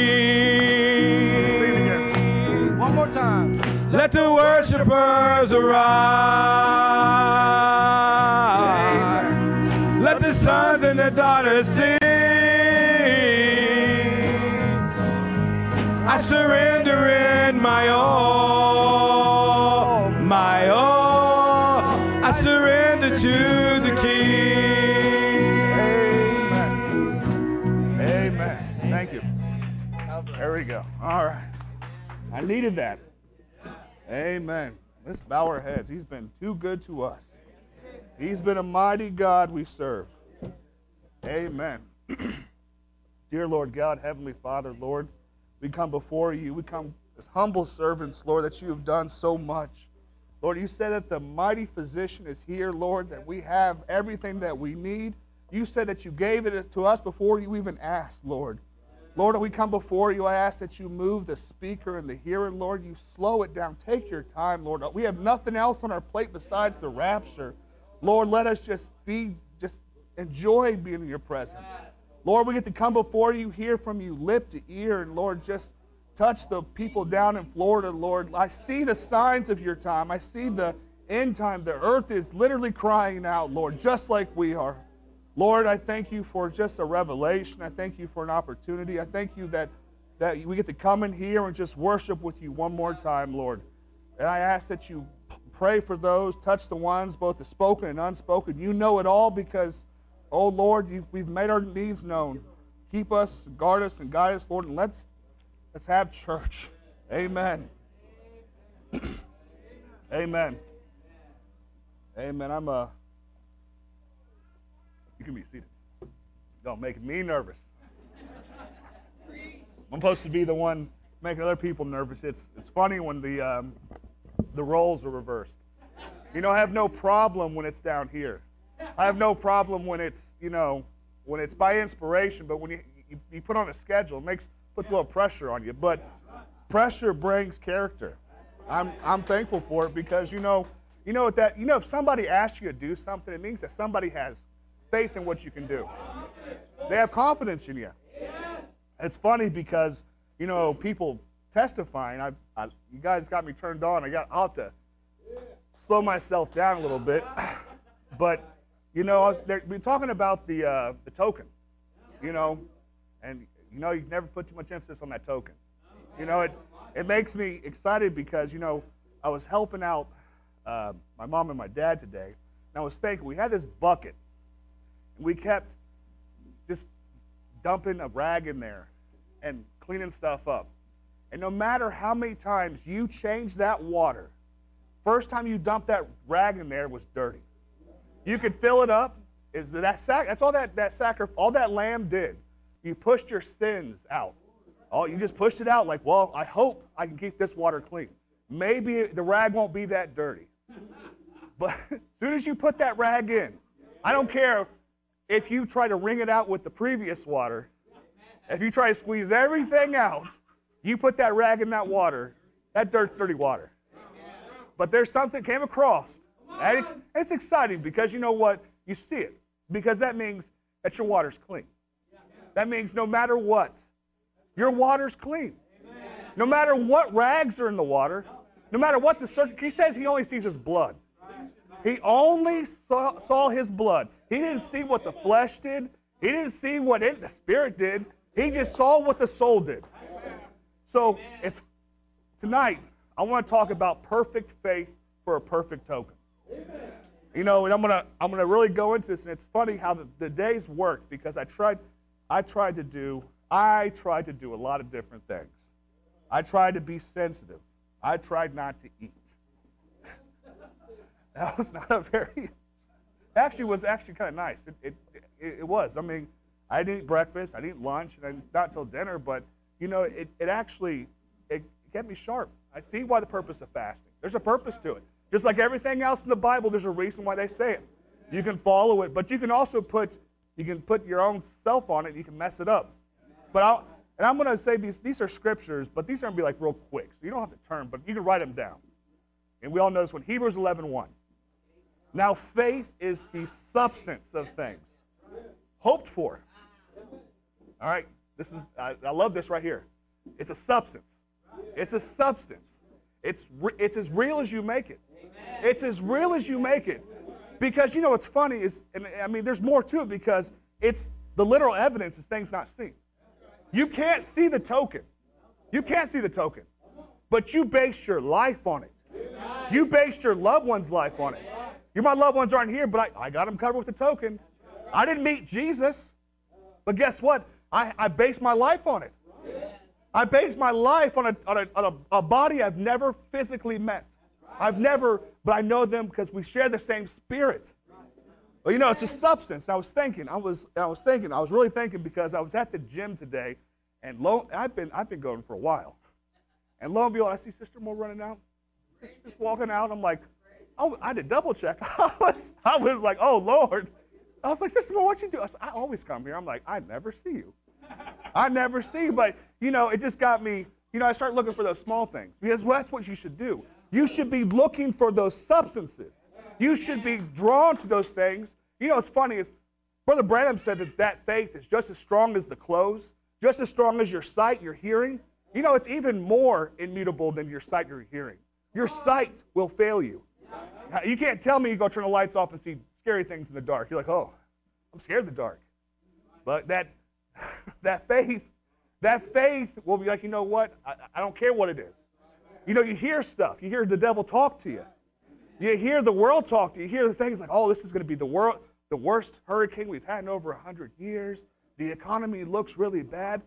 King. One more time. Let the worshipers arise. Let the sons and the daughters sing. I surrender in my all, my all. I surrender to the King. Amen. Amen. Thank you. There we go. All right. I needed that. Amen. Let's bow our heads. He's been too good to us. He's been a mighty God we serve. Amen. Dear Lord God, Heavenly Father, Lord, we come before you. We come as humble servants, Lord, that you have done so much. Lord, you said that the mighty physician is here, Lord, that we have everything that we need. You said that you gave it to us before you even asked, Lord. Lord, we come before you. I ask that you move the speaker and the hearer, Lord. You slow it down. Take your time, Lord. We have nothing else on our plate besides the rapture. Lord, let us just be, just enjoy being in your presence. Lord, we get to come before you, hear from you, lip to ear, and Lord, just touch the people down in Florida, Lord. I see the signs of your time. I see the end time. The earth is literally crying out, Lord, just like we are. Lord, I thank you for just a revelation. I thank you for an opportunity. I thank you that, that we get to come in here and just worship with you one more time, Lord. And I ask that you pray for those, touch the ones, both the spoken and unspoken. You know it all because, oh, Lord, you've, we've made our needs known. Keep us, guard us, and guide us, Lord, and let's, let's have church. Amen. Amen. Amen. I'm a... You can be seated. Don't make me nervous. I'm supposed to be the one making other people nervous. It's it's funny when the um, the roles are reversed. You know, I have no problem when it's down here. I have no problem when it's you know when it's by inspiration. But when you you, you put on a schedule, it makes puts a little pressure on you. But pressure brings character. I'm I'm thankful for it because you know you know what that you know if somebody asks you to do something, it means that somebody has faith in what you can do. They have confidence in you. It's funny because, you know, people testifying, I, I, you guys got me turned on. I got, I'll have to slow myself down a little bit. But, you know, I was, we're talking about the, uh, the token, you know, and, you know, you never put too much emphasis on that token. You know, it, it makes me excited because, you know, I was helping out uh, my mom and my dad today, and I was thinking, we had this bucket. We kept just dumping a rag in there and cleaning stuff up. And no matter how many times you change that water, first time you dumped that rag in there was dirty. You could fill it up. Is that sac? That's all that that sacri- all that lamb did. You pushed your sins out. All you just pushed it out. Like, well, I hope I can keep this water clean. Maybe the rag won't be that dirty. But as soon as you put that rag in, I don't care. If you try to wring it out with the previous water, if you try to squeeze everything out, you put that rag in that water, that dirt's dirty water. But there's something came across. And it's, it's exciting because you know what? You see it. Because that means that your water's clean. That means no matter what, your water's clean. No matter what rags are in the water, no matter what the circuit, he says he only sees his blood. He only saw, saw his blood. He didn't see what the flesh did. He didn't see what it, the spirit did. He just saw what the soul did. So it's tonight, I want to talk about perfect faith for a perfect token. You know, and I'm gonna I'm gonna really go into this, and it's funny how the, the days worked because I tried I tried to do I tried to do a lot of different things. I tried to be sensitive. I tried not to eat. That was not a very, actually was actually kind of nice. It, it, it, it was. I mean, I didn't eat breakfast, I didn't eat lunch, and I, not until dinner, but, you know, it, it actually, it kept me sharp. I see why the purpose of fasting. There's a purpose to it. Just like everything else in the Bible, there's a reason why they say it. You can follow it, but you can also put, you can put your own self on it, and you can mess it up. But I'll, and I'm going to say these, these are scriptures, but these are going to be like real quick, so you don't have to turn, but you can write them down. And we all know this one, Hebrews eleven one. Now faith is the substance of things hoped for. All right, this is I, I love this right here. It's a substance. It's a substance. It's re, it's as real as you make it. It's as real as you make it. Because you know what's funny is, and I mean, there's more to it because it's the literal evidence is things not seen. You can't see the token. You can't see the token, but you base your life on it. You based your loved one's life on it. You, my loved ones aren't here, but I, I got them covered with the token. I didn't meet Jesus, but guess what? I, I based my life on it. I based my life on, a, on, a, on a, a body I've never physically met. I've never, but I know them because we share the same spirit. Well, you know, it's a substance. And I was thinking, I was, I was thinking, I was really thinking because I was at the gym today, and lo, I've been, I've been going for a while, and lo and behold, I see Sister Moore running out, just, just walking out. I'm like, oh, I did double check. I was, I was like, oh Lord. I was like, Sister Moore, what you do? I said, I always come here. I'm like, I never see you. I never see you, but you know, it just got me. You know, I started looking for those small things because that's what you should do. You should be looking for those substances. You should be drawn to those things. You know, what's funny is Brother Branham said that that faith is just as strong as the clothes, just as strong as your sight, your hearing. You know, it's even more immutable than your sight, your hearing. Your sight will fail you. You can't tell me you go turn the lights off and see scary things in the dark. You're like, oh, I'm scared of the dark. But that that faith, that faith will be like, you know what? I, I don't care what it is. You know, you hear stuff. You hear the devil talk to you. You hear the world talk to you. You hear the things like, oh, this is going to be the world, the worst hurricane we've had in over one hundred years. The economy looks really bad.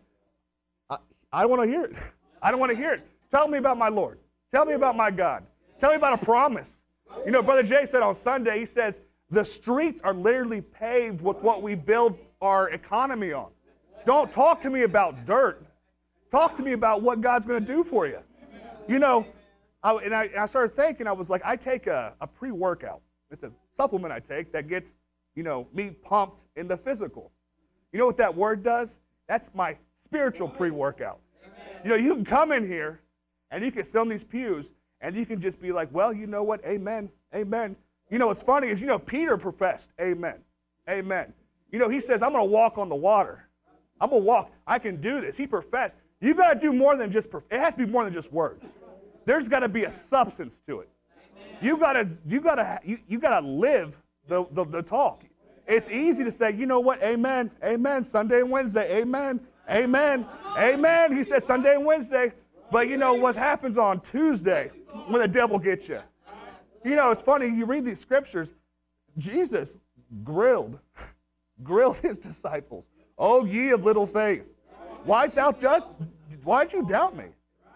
I, I don't want to hear it. I don't want to hear it. Tell me about my Lord. Tell me about my God. Tell me about a promise. You know, Brother Jay said on Sunday, he says, the streets are literally paved with what we build our economy on. Don't talk to me about dirt. Talk to me about what God's going to do for you. You know, I, and, I, and I started thinking, I was like, I take a, a pre-workout. It's a supplement I take that gets, you know, me pumped in the physical. You know what that word does? That's my spiritual pre-workout. You know, you can come in here and you can sit on these pews and you can just be like, well, you know what? Amen. Amen. You know what's funny is, you know, Peter professed, amen. Amen. You know, he says, I'm going to walk on the water. I'm going to walk. I can do this. He professed. You've got to do more than just, prof- it has to be more than just words. There's got to be a substance to it. You got to, you got to, you, you got to live the, the, the talk. It's easy to say, you know what? Amen. Amen. Sunday and Wednesday. Amen. Amen. Amen. He said Sunday and Wednesday. But you know what happens on Tuesday when the devil gets you? You know, it's funny. You read these scriptures. Jesus grilled, grilled his disciples. Oh, ye of little faith. Why thou just, why'd you doubt me?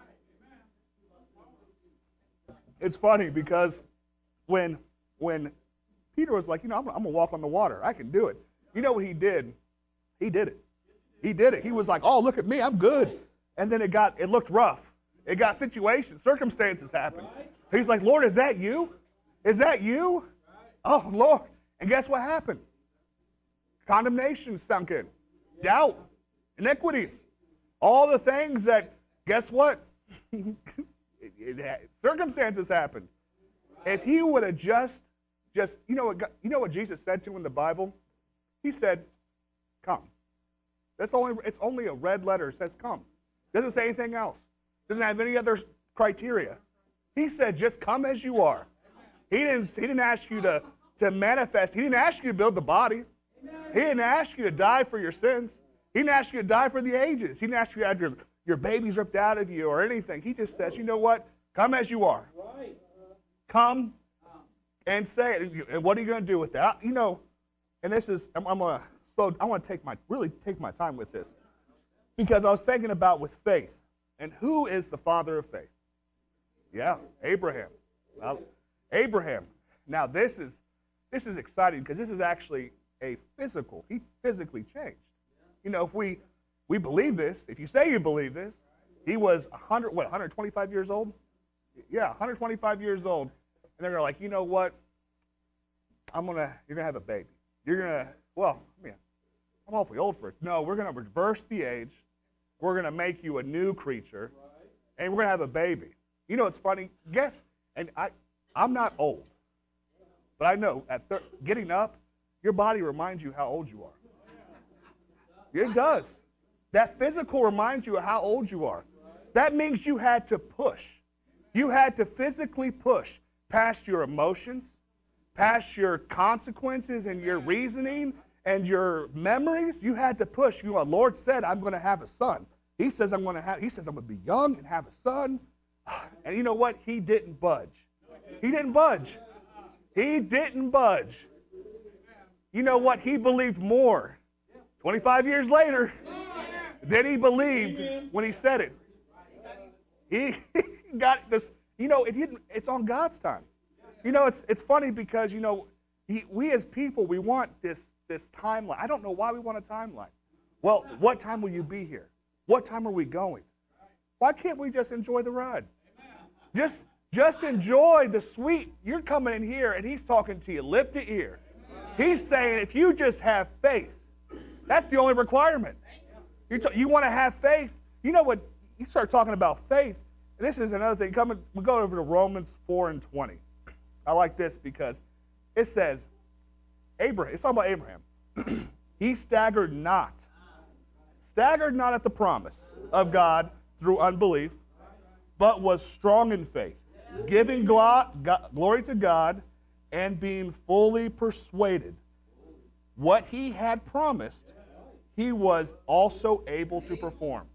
It's funny because when when Peter was like, you know, I'm, I'm going to walk on the water. I can do it. You know what he did? He did it. He did it. He was like, oh, look at me. I'm good. And then it got, it looked rough. It got situations, circumstances happened. He's like, Lord, is that you? Is that you? Oh, Lord. And guess what happened? Condemnation sunk in. Doubt. Iniquities. All the things that, guess what? it, it, circumstances happened. If he would have just, just, you know what, you know what Jesus said to him in the Bible? He said, come. That's only, it's only a red letter. It says come. Doesn't say anything else. Doesn't have any other criteria. He said, just come as you are. He didn't, he didn't ask you to, to manifest. He didn't ask you to build the body. He didn't ask you to die for your sins. He didn't ask you to die for the ages. He didn't ask you to have your, your babies ripped out of you or anything. He just says, you know what? Come as you are. Come and say it. And what are you going to do with that? You know, and this is, I'm, I'm going to slow, I want to take my, really take my time with this. Because I was thinking about with faith. And who is the father of faith? Yeah, Abraham. Well, Abraham. Now this is this is exciting because this is actually a physical. He physically changed. You know, if we we believe this, if you say you believe this, he was one hundred, what, one hundred twenty-five years old? Yeah, one hundred twenty-five years old. And they're like, you know what? I'm gonna, you're gonna have a baby. You're gonna, well, I mean, I'm awfully old for it. No, we're gonna reverse the age. We're gonna make you a new creature, and we're gonna have a baby. You know, it's funny. Guess, and I, I'm not old, but I know at thir- getting up, your body reminds you how old you are. It does. That physical reminds you of how old you are. That means you had to push. You had to physically push past your emotions, past your consequences and your reasoning and your memories. You had to push. You know, the Lord said, I'm going to have a son. He says I'm going to have, he says I'm going to be young and have a son. And you know what? He didn't budge. He didn't budge. He didn't budge. You know what? He believed more twenty-five years later than he believed when he said it. He got this, you know, it didn't, it's on God's time. You know, it's it's funny because, you know, he, we as people, we want this, this timeline. I don't know why we want a timeline. Well, what time will you be here? What time are we going? Why can't we just enjoy the ride? Just, just enjoy the sweet. You're coming in here and he's talking to you lip to ear. He's saying if you just have faith, that's the only requirement. You, t- you want to have faith. You know what? You start talking about faith. And this is another thing. Come, we go over to Romans four and twenty. I like this because it says, Abraham. It's talking about Abraham. He staggered not. Staggered not at the promise of God through unbelief, but was strong in faith, giving glo- go- glory to God and being fully persuaded what he had promised, he was also able to perform.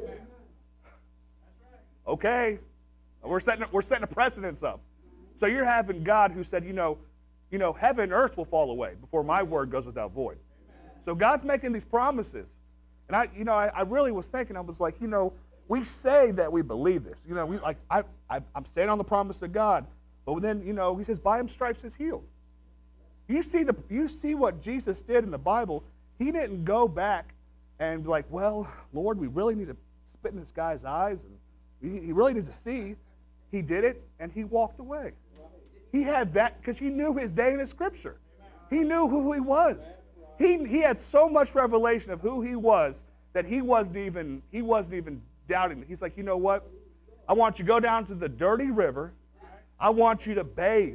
Okay, we're setting we're setting a precedence up. So you're having God who said, you know, you know, heaven and earth will fall away before my word goes without void. So God's making these promises, and I, you know, I, I really was thinking, I was like, you know, we say that we believe this, you know, we like I, I I'm standing on the promise of God, but then you know, he says, by his stripes is healed. You see the you see what Jesus did in the Bible. He didn't go back and be like, well, Lord, we really need to spit in this guy's eyes, and he, he really needs to see. He did it, and he walked away. He had that because he knew his day in his Scripture. He knew who he was. He he had so much revelation of who he was that he wasn't even he wasn't even doubting. He's like, you know what? I want you to go down to the dirty river. I want you to bathe.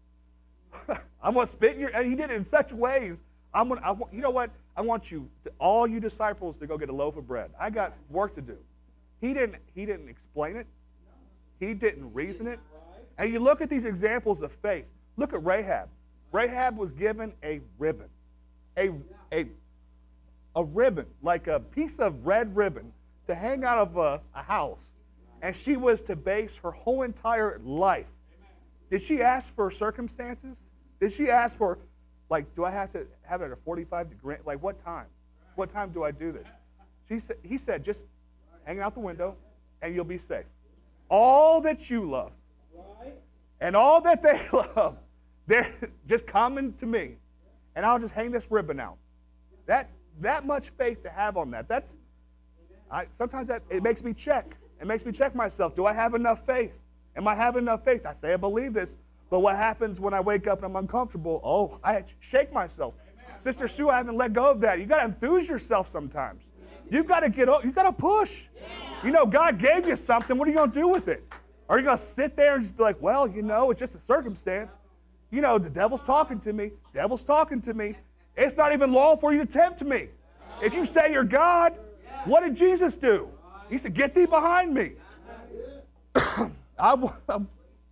I'm going to spit in your, and he did it in such ways. I'm going to, I want, you know what? I want you, to, all you disciples, to go get a loaf of bread. I got work to do. He didn't, he didn't explain it. He didn't reason it. And you look at these examples of faith. Look at Rahab. Rahab was given a ribbon, a, a, a ribbon, like a piece of red ribbon to hang out of a, a house. And she was to base her whole entire life. Did she ask for circumstances? Did she ask for, like, do I have to have it at a forty-five degree? Like, what time? What time do I do this? She said, he said, just hang out the window and you'll be safe. All that you love and all that they love, they're just coming to me, and I'll just hang this ribbon out. That that much faith to have on that. That's I, sometimes that it makes me check. It makes me check myself. Do I have enough faith? Am I having enough faith? I say I believe this, but what happens when I wake up and I'm uncomfortable? Oh, I shake myself. Amen. Sister Sue, I haven't let go of that. You got to enthuse yourself sometimes. You've got to get up. You've got to push. Yeah. You know, God gave you something. What are you going to do with it? Are you going to sit there and just be like, well, you know, it's just a circumstance. You know, the devil's talking to me. The devil's talking to me. It's not even law for you to tempt me. If you say you're God, what did Jesus do? He said, get thee behind me. I, I'm,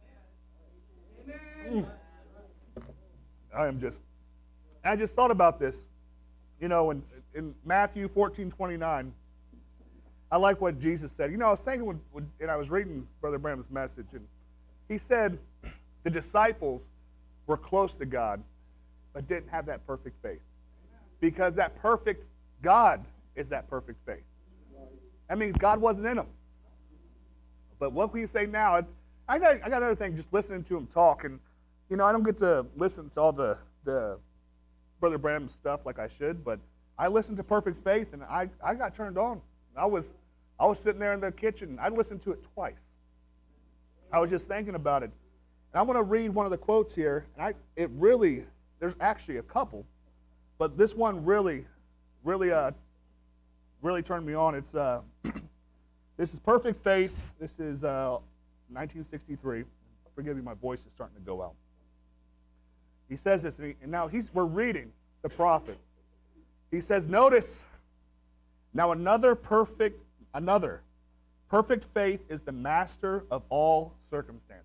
I am just, I just thought about this. You know, in, in Matthew fourteen twenty-nine, I like what Jesus said. You know, I was thinking when, when and I was reading Brother Branham's message, and he said the disciples were close to God, but didn't have that perfect faith. Because that perfect God is that perfect faith. That means God wasn't in them. But what can you say now? I got I got another thing, just listening to him talk, and you know, I don't get to listen to all the, the Brother Branham stuff like I should, but I listened to Perfect Faith, and I, I got turned on. I was, I was sitting there in the kitchen. I listened to it twice. I was just thinking about it. And I want to read one of the quotes here. And I, it really, there's actually a couple, but this one really, really, uh, really turned me on. It's, uh, this is Perfect Faith. This is uh, nineteen sixty-three. Forgive me, my voice is starting to go out. He says this, and, he, and now he's, we're reading the prophet. He says, notice, now another perfect, another perfect faith is the master of all circumstances.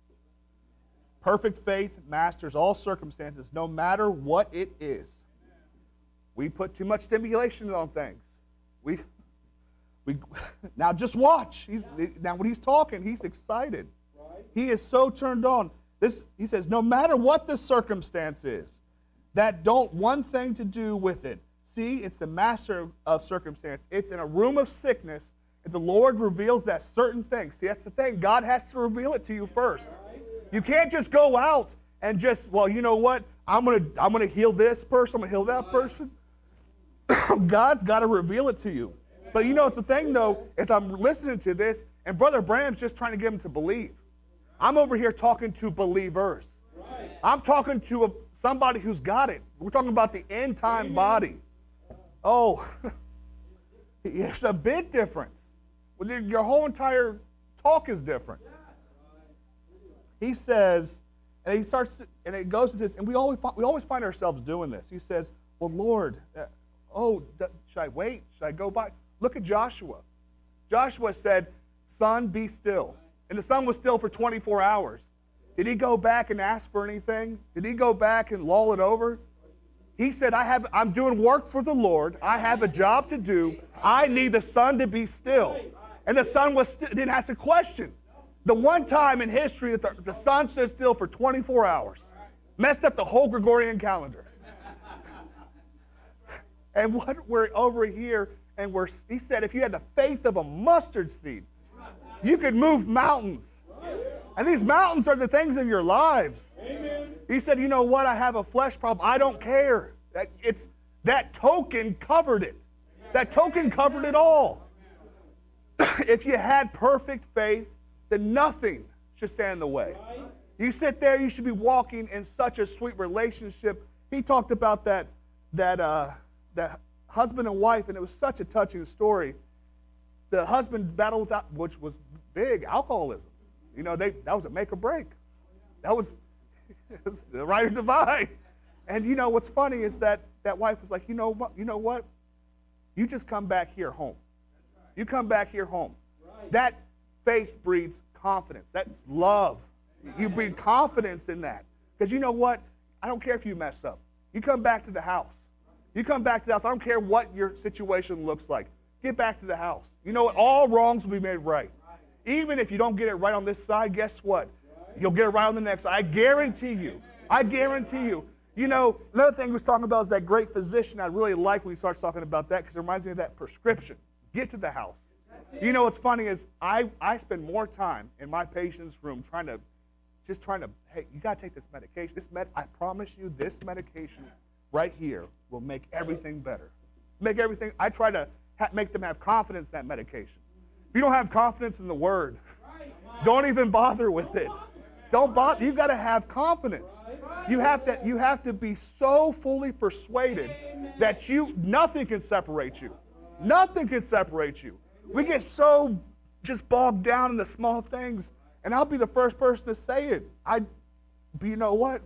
Perfect faith masters all circumstances, no matter what it is. We put too much stimulation on things. We, we now just watch. He's, now when he's talking, he's excited. He is so turned on. This, he says, no matter what the circumstance is, that don't one thing to do with it. See, it's the master of circumstance. It's in a room of sickness, and the Lord reveals that certain things. See, that's the thing. God has to reveal it to you first. You can't just go out and just, well, you know what? I'm gonna, I'm gonna heal this person. I'm gonna heal that person. God's got to reveal it to you. But you know, it's the thing though, is I'm listening to this, and Brother Branham's just trying to get him to believe. I'm over here talking to believers. I'm talking to a, somebody who's got it. We're talking about the end time body. Oh, there's a big difference. Your whole entire talk is different. He says, and he starts, and it goes into this, and we always we always find ourselves doing this. He says, "Well, Lord, uh, oh, th- should I wait? Should I go by?" Look at Joshua. Joshua said, "Sun, be still," and the sun was still for twenty-four hours. Did he go back and ask for anything? Did he go back and lull it over? He said, I have, I'm doing work for the Lord. I have a job to do. I need the sun to be still. And the sun was st- didn't ask a question. The one time in history that the, the sun stood still for twenty-four hours. Messed up the whole Gregorian calendar. And what we're over here, and we're, he said, if you had the faith of a mustard seed, you could move mountains. And these mountains are the things in your lives. Amen. He said, you know what? I have a flesh problem. I don't care. That, it's, that token covered it. That token covered it all. If you had perfect faith, then nothing should stand in the way. You sit there, you should be walking in such a sweet relationship. He talked about that, that, uh, that husband and wife, and it was such a touching story. The husband battled with, which was big, alcoholism. You know, they, that was a make or break. That was, was the right or divine. And you know what's funny is that that wife was like, you know what? You know what? You just come back here home. You come back here home. That faith breeds confidence. That's love. You breed confidence in that. Because you know what? I don't care if you mess up. You come back to the house. You come back to the house. I don't care what your situation looks like. Get back to the house. You know what? All wrongs will be made right. Even if you don't get it right on this side, guess what? You'll get it right on the next side. I guarantee you. I guarantee you. You know, another thing he was talking about is that great physician. I really like when he starts talking about that because it reminds me of that prescription. Get to the house. You know what's funny is I, I spend more time in my patient's room trying to, just trying to, hey, you got to take this medication. This med, I promise you this medication right here will make everything better. Make everything, I try to ha- make them have confidence in that medication. If you don't have confidence in the Word, don't even bother with it. Don't bother. You've got to have confidence. You have to, you have to be so fully persuaded that you nothing can separate you. Nothing can separate you. We get so just bogged down in the small things, and I'll be the first person to say it. I, but you know what?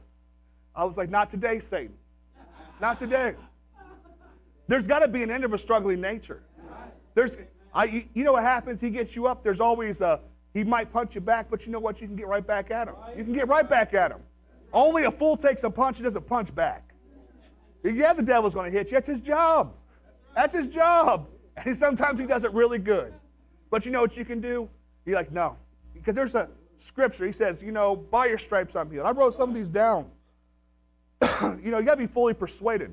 I was like, not today, Satan. Not today. There's got to be an end of a struggling nature. There's, I, you know what happens? He gets you up. There's always a, he might punch you back, but you know what? You can get right back at him. You can get right back at him. Only a fool takes a punch and doesn't punch back. Yeah, the devil's going to hit you. That's his job. That's his job. And sometimes he does it really good. But you know what you can do? You're like, no. Because there's a scripture. He says, you know, by your stripes I'm healed. I wrote some of these down. You know, you got to be fully persuaded.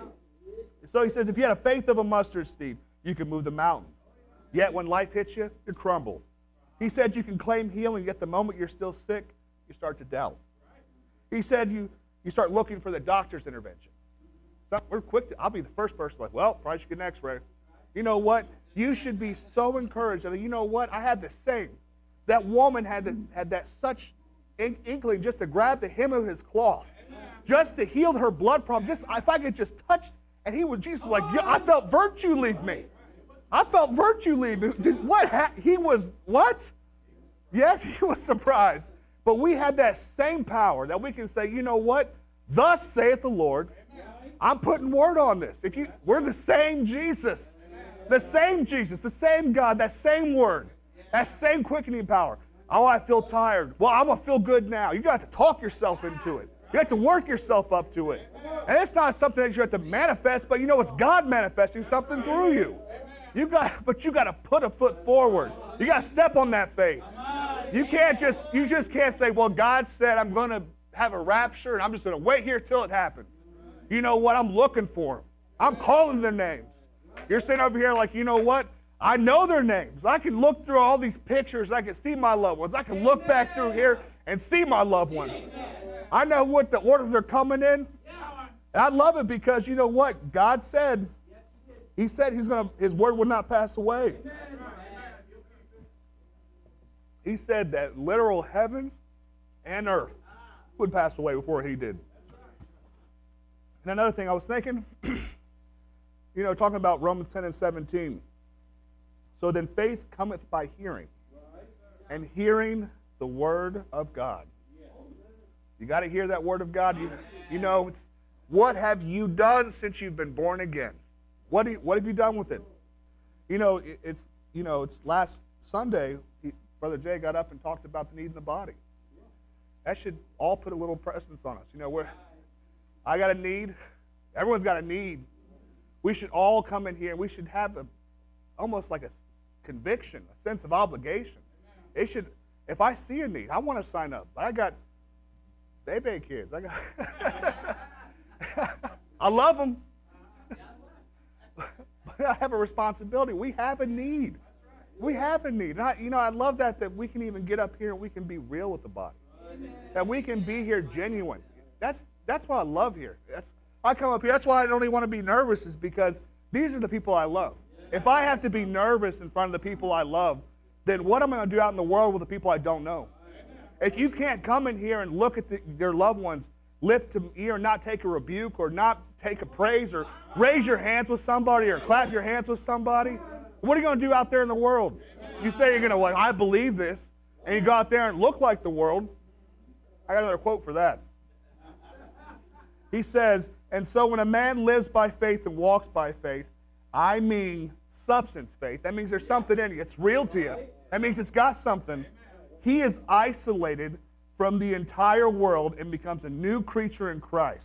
So he says, if you had a faith of a mustard seed, you can move the mountains. Yet when life hits you, you crumble. He said you can claim healing, yet the moment you're still sick, you start to doubt. He said you, you start looking for the doctor's intervention. So we're quick to, I'll be the first person like, well, probably should get an x-ray. You know what? You should be so encouraged. I mean, you know what? I had the same. That woman had, the, had that such inkling just to grab the hem of his cloth, just to heal her blood problem. Just if I could just touch, and he was, Jesus was like, yeah, I felt virtue leave me. I felt virtue leave me. What? He was, what? Yes, he was surprised. But we had that same power that we can say, you know what? Thus saith the Lord. I'm putting word on this. If you, we're the same Jesus. The same Jesus, the same God, that same word, that same quickening power. Oh, I feel tired. Well, I'm going to feel good now. You got to talk yourself into it. You have to work yourself up to it. And it's not something that you have to manifest, but you know it's God manifesting something through you. You got, but you got to put a foot forward. You got to step on that faith. You can't just, you just can't say, well, God said I'm going to have a rapture, and I'm just going to wait here till it happens. You know what? I'm looking for them. I'm calling their names. You're sitting over here like, you know what? I know their names. I can look through all these pictures. I can see my loved ones. I can look back through here and see my loved ones. I know what the order they're coming in. And I love it because you know what? God said, He said He's gonna, His word will not pass away. He said that literal heavens and earth would pass away before He did. And another thing I was thinking, you know, talking about Romans ten and seventeen. So then faith cometh by hearing, and hearing the word of God. You got to hear that word of God. You, you know, it's, what have you done since you've been born again? What do you, what have you done with it? You know, it, it's you know, it's last Sunday. He, Brother Jay got up and talked about the need in the body. That should all put a little presence on us. You know, we're, I got a need. Everyone's got a need. We should all come in here and we should have a, almost like a conviction, a sense of obligation. It should, if I see a need, I want to sign up. But I got baby kids. I got, I love them. But I have a responsibility. We have a need. We have a need. And I, you know, I love that that we can even get up here and we can be real with the body. That we can be here genuine. That's that's what I love here. That's I come up here. That's why I don't even want to be nervous, is because these are the people I love. If I have to be nervous in front of the people I love, then what am I going to do out in the world with the people I don't know? If you can't come in here and look at the, your loved ones lip to ear and not take a rebuke or not take a praise or raise your hands with somebody or clap your hands with somebody, what are you going to do out there in the world? You say you're going to, well, I believe this, and you go out there and look like the world. I got another quote for that. He says, and so when a man lives by faith and walks by faith, I mean substance faith. That means there's something in you. It's real to you. That means it's got something. He is isolated from the entire world and becomes a new creature in Christ.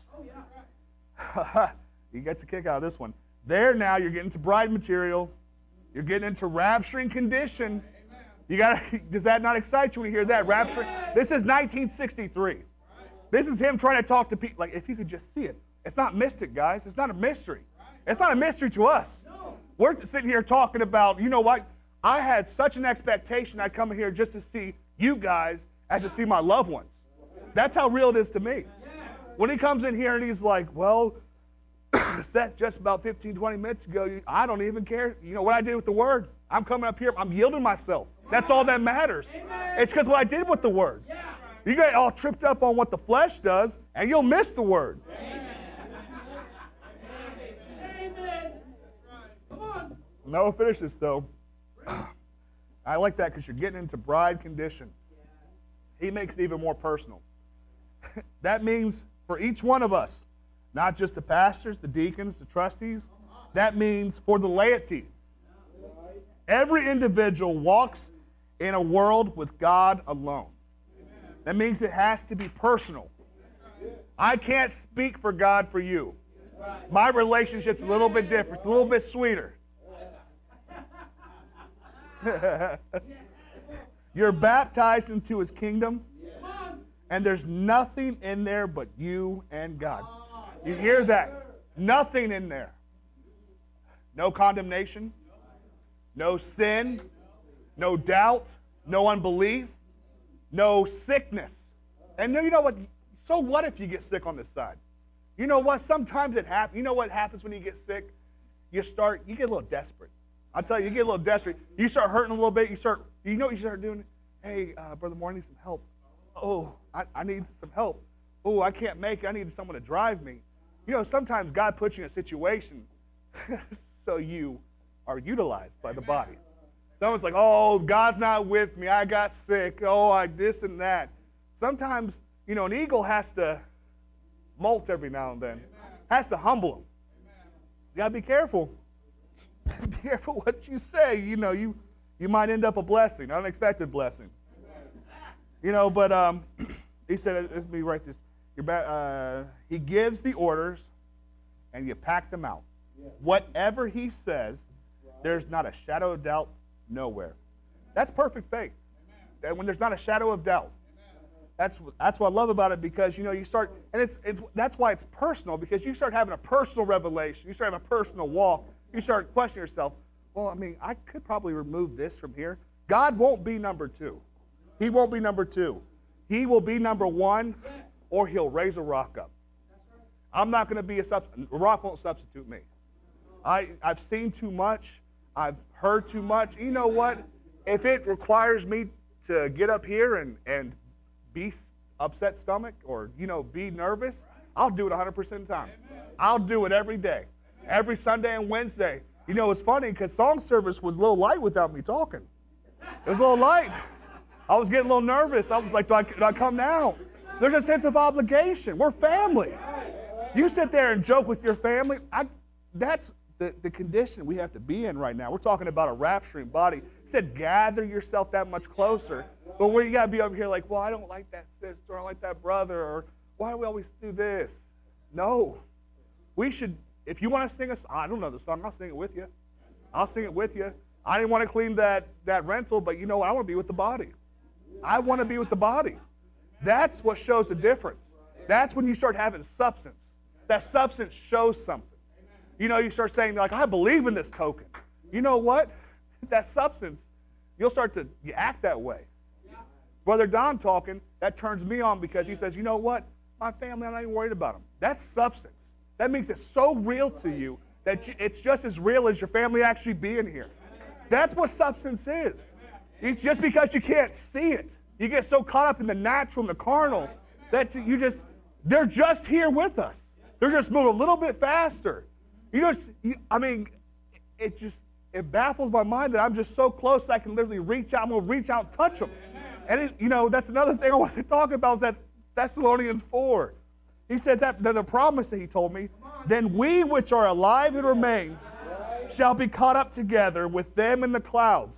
He gets a kick out of this one. There now you're getting to bride material. You're getting into rapturing condition. You got does that not excite you when you hear that? Rapturing. This is nineteen sixty-three. This is him trying to talk to people. Like, if you could just see it. It's not mystic, guys. It's not a mystery. It's not a mystery to us. We're sitting here talking about, you know what? I had such an expectation I'd come here just to see you guys as to see my loved ones. That's how real it is to me. When he comes in here and he's like, well, Seth, just about fifteen, twenty minutes ago, I don't even care. You know what I did with the word? I'm coming up here. I'm yielding myself. That's all that matters. It's because what I did with the word. You get all tripped up on what the flesh does, and you'll miss the word. No, we'll finish this, though. I like that because you're getting into bride condition. He makes it even more personal. That means for each one of us, not just the pastors, the deacons, the trustees, that means for the laity. Every individual walks in a world with God alone. That means it has to be personal. I can't speak for God for you. My relationship's a little bit different. It's a little bit sweeter. You're baptized into His kingdom, and there's nothing in there but you and God. You hear that? Nothing in there. No condemnation, no sin, no doubt, no unbelief, no sickness. And you know what? So what if you get sick on this side? You know what? Sometimes it happens. You know what happens when you get sick? You start, you get a little desperate. I'll tell you, you get a little desperate. You start hurting a little bit. You start, you know what you start doing? Hey, uh, Brother Moore, I need some help. Oh, I, I need some help. Oh, I can't make it. I need someone to drive me. You know, sometimes God puts you in a situation so you are utilized by the body. Someone's like, oh, God's not with me. I got sick. Oh, I this and that. Sometimes, you know, an eagle has to molt every now and then. Has to humble him. You got to be careful. Be careful what you say. You know, you, you might end up a blessing, an unexpected blessing. You know, but um, he said, let me write this. You're ba- uh, he gives the orders, and you pack them out. Whatever he says, there's not a shadow of doubt nowhere. That's perfect faith. And when there's not a shadow of doubt. That's that's what I love about it, because you know you start, and it's it's that's why it's personal, because you start having a personal revelation, you start having a personal walk, you start questioning yourself. Well, I mean, I could probably remove this from here. God won't be number two. He won't be number two. He will be number one, or he'll raise a rock up. I'm not going to be a substitute. A rock won't substitute me. I I've seen too much. I've heard too much. You know what? If it requires me to get up here and and be upset stomach, or you know, be nervous, I'll do it one hundred percent of the time. I'll do it every day, every Sunday and Wednesday. You know, it's funny because song service was a little light without me talking. It was a little light. I was getting a little nervous. I was like, do I, do I come now? There's a sense of obligation. We're family. You sit there and joke with your family. I, that's the, the condition we have to be in right now. We're talking about a rapturing body. He said, gather yourself that much closer. But where you got to be over here like, well, I don't like that sister, or I don't like that brother, or why do we always do this? No. We should, if you want to sing a song, I don't know the song, I'll sing it with you. I'll sing it with you. I didn't want to clean that, that rental, but you know what? I want to be with the body. I want to be with the body. That's what shows the difference. That's when you start having substance. That substance shows something. You know, you start saying, like, I believe in this token. You know what? That substance, you'll start to you act that way. Brother Don talking, that turns me on, because he says, you know what? My family, I'm not even worried about them. That's substance. That makes it so real to you that it's just as real as your family actually being here. That's what substance is. It's just because you can't see it. You get so caught up in the natural and the carnal that you just, they're just here with us. They're just moving a little bit faster. You know, you, I mean, it just, it baffles my mind that I'm just so close I can literally reach out. I'm going to reach out and touch them. And, it, you know, that's another thing I want to talk about, is that Thessalonians four. He says that the promise that he told me, then we which are alive and remain shall be caught up together with them in the clouds.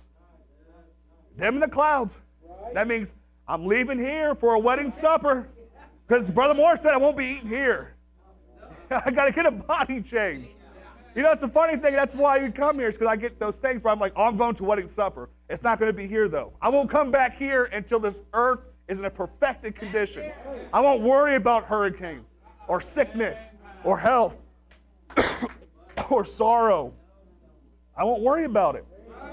Them in the clouds. That means I'm leaving here for a wedding supper, because Brother Moore said I won't be eating here. I got to get a body change. You know, it's a funny thing. That's why you come here, is because I get those things where I'm like, oh, I'm going to wedding supper. It's not going to be here, though. I won't come back here until this earth is in a perfected condition. I won't worry about hurricanes or sickness or health or sorrow. I won't worry about it.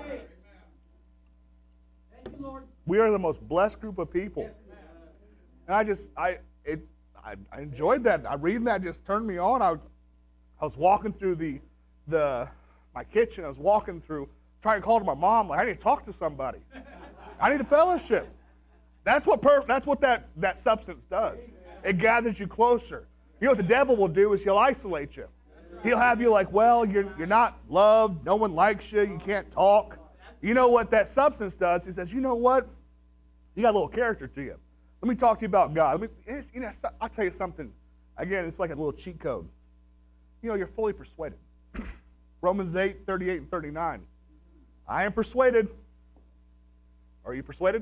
We are the most blessed group of people. And I just, I, it, I, I enjoyed that. I reading that just turned me on. I, I was walking through the, the, my kitchen. I was walking through, trying to call to my mom. Like, I need to talk to somebody. I need a fellowship. That's what per, that's what that, that substance does. It gathers you closer. You know what the devil will do is he'll isolate you. He'll have you like, well, you're you're not loved. No one likes you. You can't talk. You know what that substance does? He says, you know what? You got a little character to you. Let me talk to you about God. Let me, you know, I'll tell you something. Again, it's like a little cheat code. You know, you're fully persuaded. Romans eight, thirty-eight and thirty-nine. I am persuaded. Are you persuaded?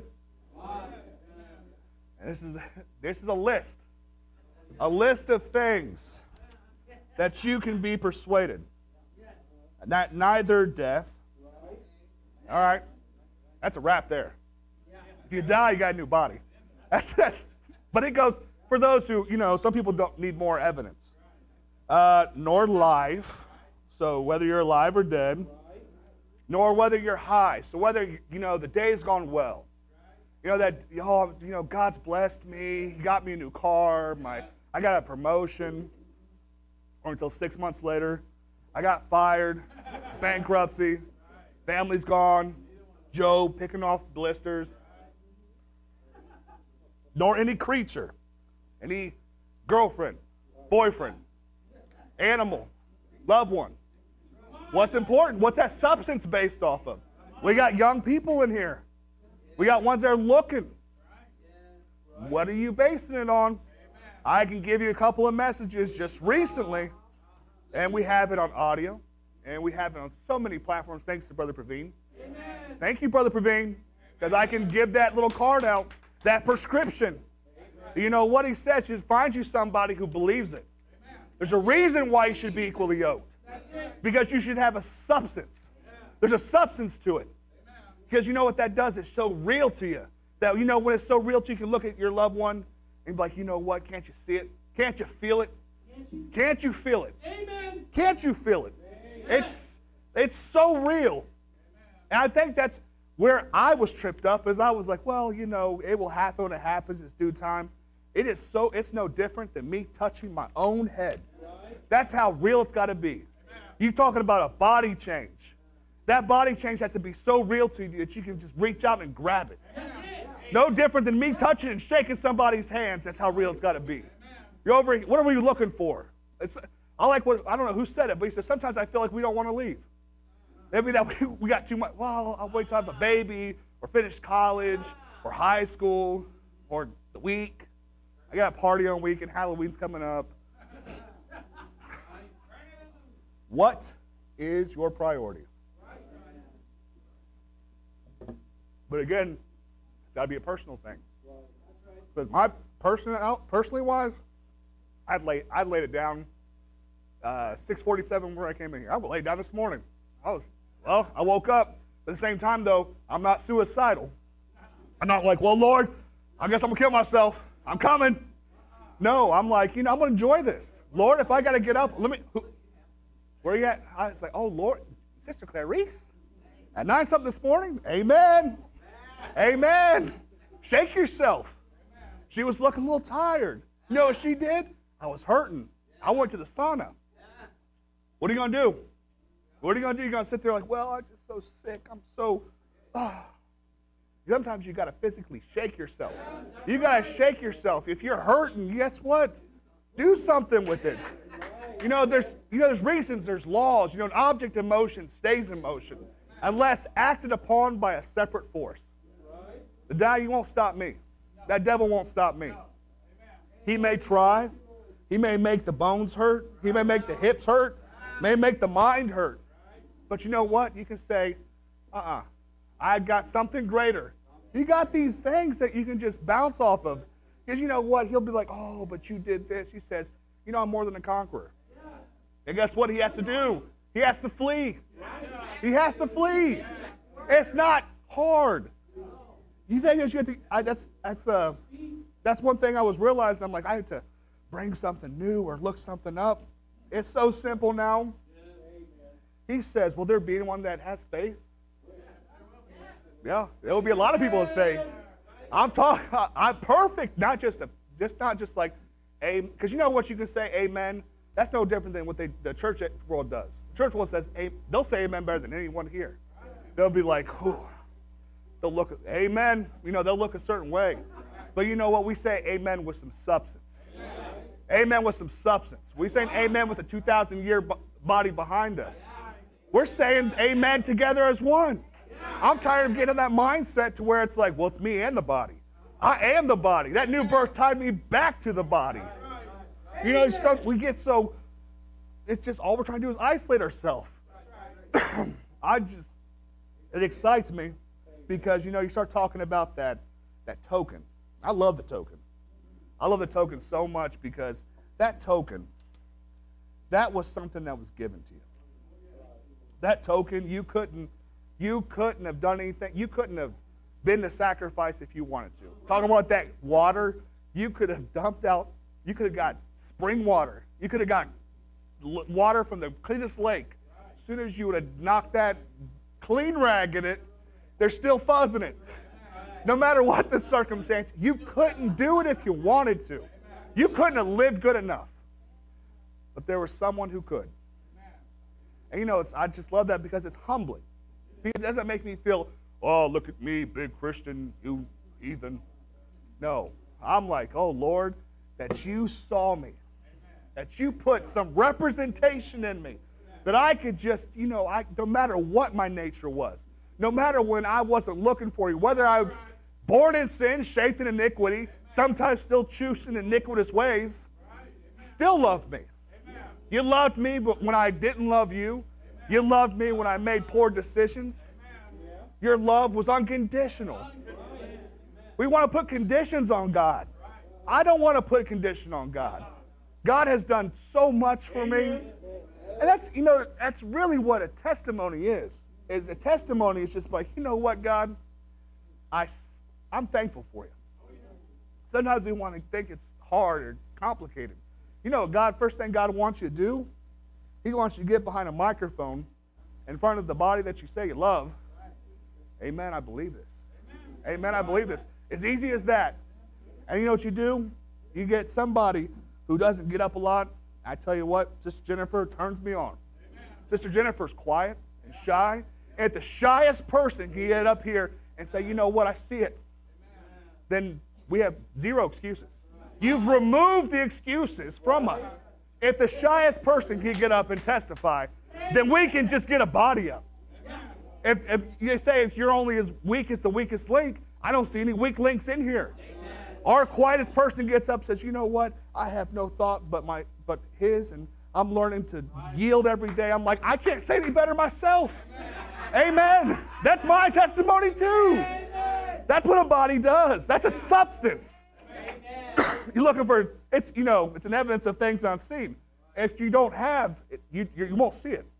And this is this is a list. A list of things that you can be persuaded. And that neither death. All right. That's a wrap there. If you die, you got a new body. That's it. But it goes for those who, you know, some people don't need more evidence. Uh, nor life. So whether you're alive or dead. Nor whether you're high. So whether, you know, the day's gone well. You know that, oh, you know, God's blessed me. He got me a new car. My, I got a promotion. Or until six months later, I got fired, bankruptcy, family's gone, Job picking off blisters. Nor any creature, any girlfriend, boyfriend, animal, loved one. What's important? What's that substance based off of? We got young people in here. We got ones that are looking. What are you basing it on? I can give you a couple of messages just recently, and we have it on audio, and we have it on so many platforms. Thanks to Brother Praveen. Amen. Thank you, Brother Praveen, because I can give that little card out, that prescription. Amen. You know what he says? You find you somebody who believes it. Amen. There's a reason why you should be equally yoked. Because you should have a substance. There's a substance to it. Because you know what that does? It's so real to you. That, you know, when it's so real to you, you can look at your loved one and be like, you know what? Can't you see it? Can't you feel it? Can't you feel it? Amen. Can't you feel it? Amen. It's it's so real. And I think that's where I was tripped up, is I was like, well, you know, it will happen when it happens. It's due time. It is so, it's no different than me touching my own head. That's how real it's got to be. You're talking about a body change. That body change has to be so real to you that you can just reach out and grab it. No different than me touching and shaking somebody's hands. That's how real it's got to be. You're over here. What are we looking for? It's, I like what, I don't know who said it, but he said, sometimes I feel like we don't want to leave. Maybe that we, we got too much. Well, I'll wait till I have a baby, or finish college, or high school, or the week. I got a party on week, and Halloween's coming up. What is your priority? But again, it's got to be a personal thing. But my personal, personally wise, I'd lay, I'd laid it down. Uh, six forty-seven where I came in here. I laid it down this morning. I was, well, I woke up. At the same time, though, I'm not suicidal. I'm not like, well, Lord, I guess I'm gonna kill myself. I'm coming. No, I'm like, you know, I'm gonna enjoy this. Lord, if I got to get up, let me. Who, where are you at? I was like, oh, Lord, Sister Clarice, at nine something this morning? Amen. Amen. Shake yourself. She was looking a little tired. You know what she did? I was hurting. I went to the sauna. What are you going to do? What are you going to do? You're going to sit there like, well, I'm just so sick. I'm so... Oh. Sometimes you got to physically shake yourself. You got to shake yourself. If you're hurting, guess what? Do something with it. You know, there's you know, there's reasons, there's laws. You know, an object in motion stays in motion unless acted upon by a separate force. The devil won't stop me. That devil won't stop me. He may try. He may make the bones hurt. He may make the hips hurt. May make the mind hurt. But you know what? You can say, uh-uh, I got something greater. You got these things that you can just bounce off of. Because you know what? He'll be like, oh, but you did this. He says, you know, I'm more than a conqueror. And guess what he has to do? He has to flee. He has to flee. It's not hard. You think that you have to, I, that's, that's, uh, that's one thing I was realizing. I'm like, I had to bring something new or look something up. It's so simple now. He says, will there be anyone that has faith? Yeah, there will be a lot of people with faith. I'm talking, I'm perfect, not just a, just not just like, a, because you know what you can say, amen. That's no different than what they, the church world does. The church world says, they'll say amen better than anyone here. They'll be like, whew. They'll look, amen. You know, they'll look a certain way. But you know what? We say amen with some substance. Amen with some substance. We say amen with a two thousand year body behind us. We're saying amen together as one. I'm tired of getting in that mindset to where it's like, well, it's me and the body. I am the body. That new birth tied me back to the body. You know, so we get so, it's just all we're trying to do is isolate ourselves. I just, it excites me because, you know, you start talking about that, that token. I love the token. I love the token so much because that token, that was something that was given to you. That token, you couldn't, you couldn't have done anything. You couldn't have been the sacrifice if you wanted to. Talking about that water, you could have dumped out, you could have got spring water. You could have got water from the cleanest lake. As soon as you would have knocked that clean rag in it, there's still fuzz in it. No matter what the circumstance, you couldn't do it if you wanted to. You couldn't have lived good enough. But there was someone who could. And you know, it's, I just love that because it's humbling. It doesn't make me feel, oh, look at me, big Christian, you heathen. No. I'm like, oh, Lord, that you saw me. That you put some representation in me. That I could just, you know, I, no matter what my nature was, no matter when I wasn't looking for you, whether I was born in sin, shaped in iniquity, sometimes still choosing iniquitous ways, still loved me. You loved me but when I didn't love you. You loved me when I made poor decisions. Your love was unconditional. We want to put conditions on God. I don't want to put a condition on God. God has done so much for me. And that's, you know, that's really what a testimony is. Is a testimony is just like, you know what, God, I, I'm thankful for you. Sometimes we want to think it's hard or complicated. You know, God, first thing God wants you to do, He wants you to get behind a microphone in front of the body that you say you love. Amen, I believe this. Amen, I believe this. As easy as that. And you know what you do? You get somebody who doesn't get up a lot. I tell you what, Sister Jennifer turns me on. Sister Jennifer's quiet and shy. And if the shyest person can get up here and say, you know what, I see it, then we have zero excuses. You've removed the excuses from us. If the shyest person can get up and testify, then we can just get a body up. If, if you say if you're only as weak as the weakest link, I don't see any weak links in here. Our quietest person gets up and says, you know what, I have no thought but my but his, and I'm learning to yield every day. I'm like, I can't say any better myself. Amen. That's my testimony too. That's what a body does. That's a substance. You're looking for, it's, you know, it's an evidence of things not seen. If you don't have it, you, you won't see it.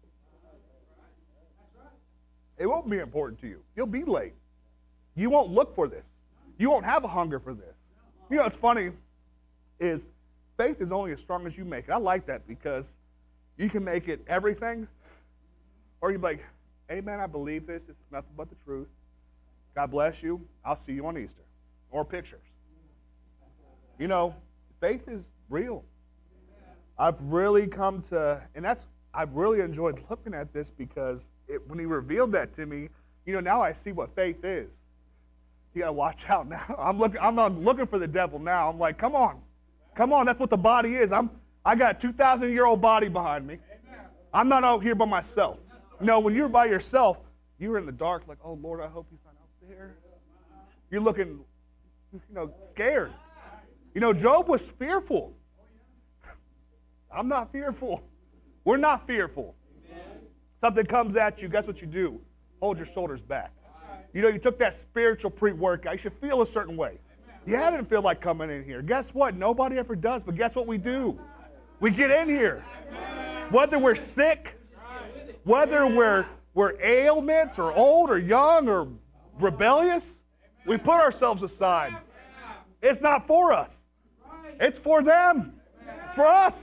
It won't be important to you. You'll be late. You won't look for this. You won't have a hunger for this. You know what's funny is faith is only as strong as you make it. I like that because you can make it everything, or you'd be like, amen, I believe this. It's nothing but the truth. God bless you. I'll see you on Easter. Or pictures. You know, faith is real. I've really come to, and that's, I've really enjoyed looking at this because it, when He revealed that to me, you know, now I see what faith is. You got to watch out now. I'm looking, I'm not looking for the devil now. I'm like, come on. Come on, that's what the body is. I'm, I got a two thousand year old body behind me. I'm not out here by myself. You know, when you're by yourself, you're in the dark like, oh, Lord, I hope He's not out there. You're looking, you know, scared. You know, Job was fearful. I'm not fearful. We're not fearful. Something comes at you, guess what you do? Hold your shoulders back. You know, you took that spiritual pre-workout. You should feel a certain way. Yeah, I didn't feel like coming in here. Guess what? Nobody ever does, but guess what we do? We get in here. Whether we're sick, whether we're, we're ailments or old or young or rebellious, we put ourselves aside. It's not for us. It's for them. It's for us.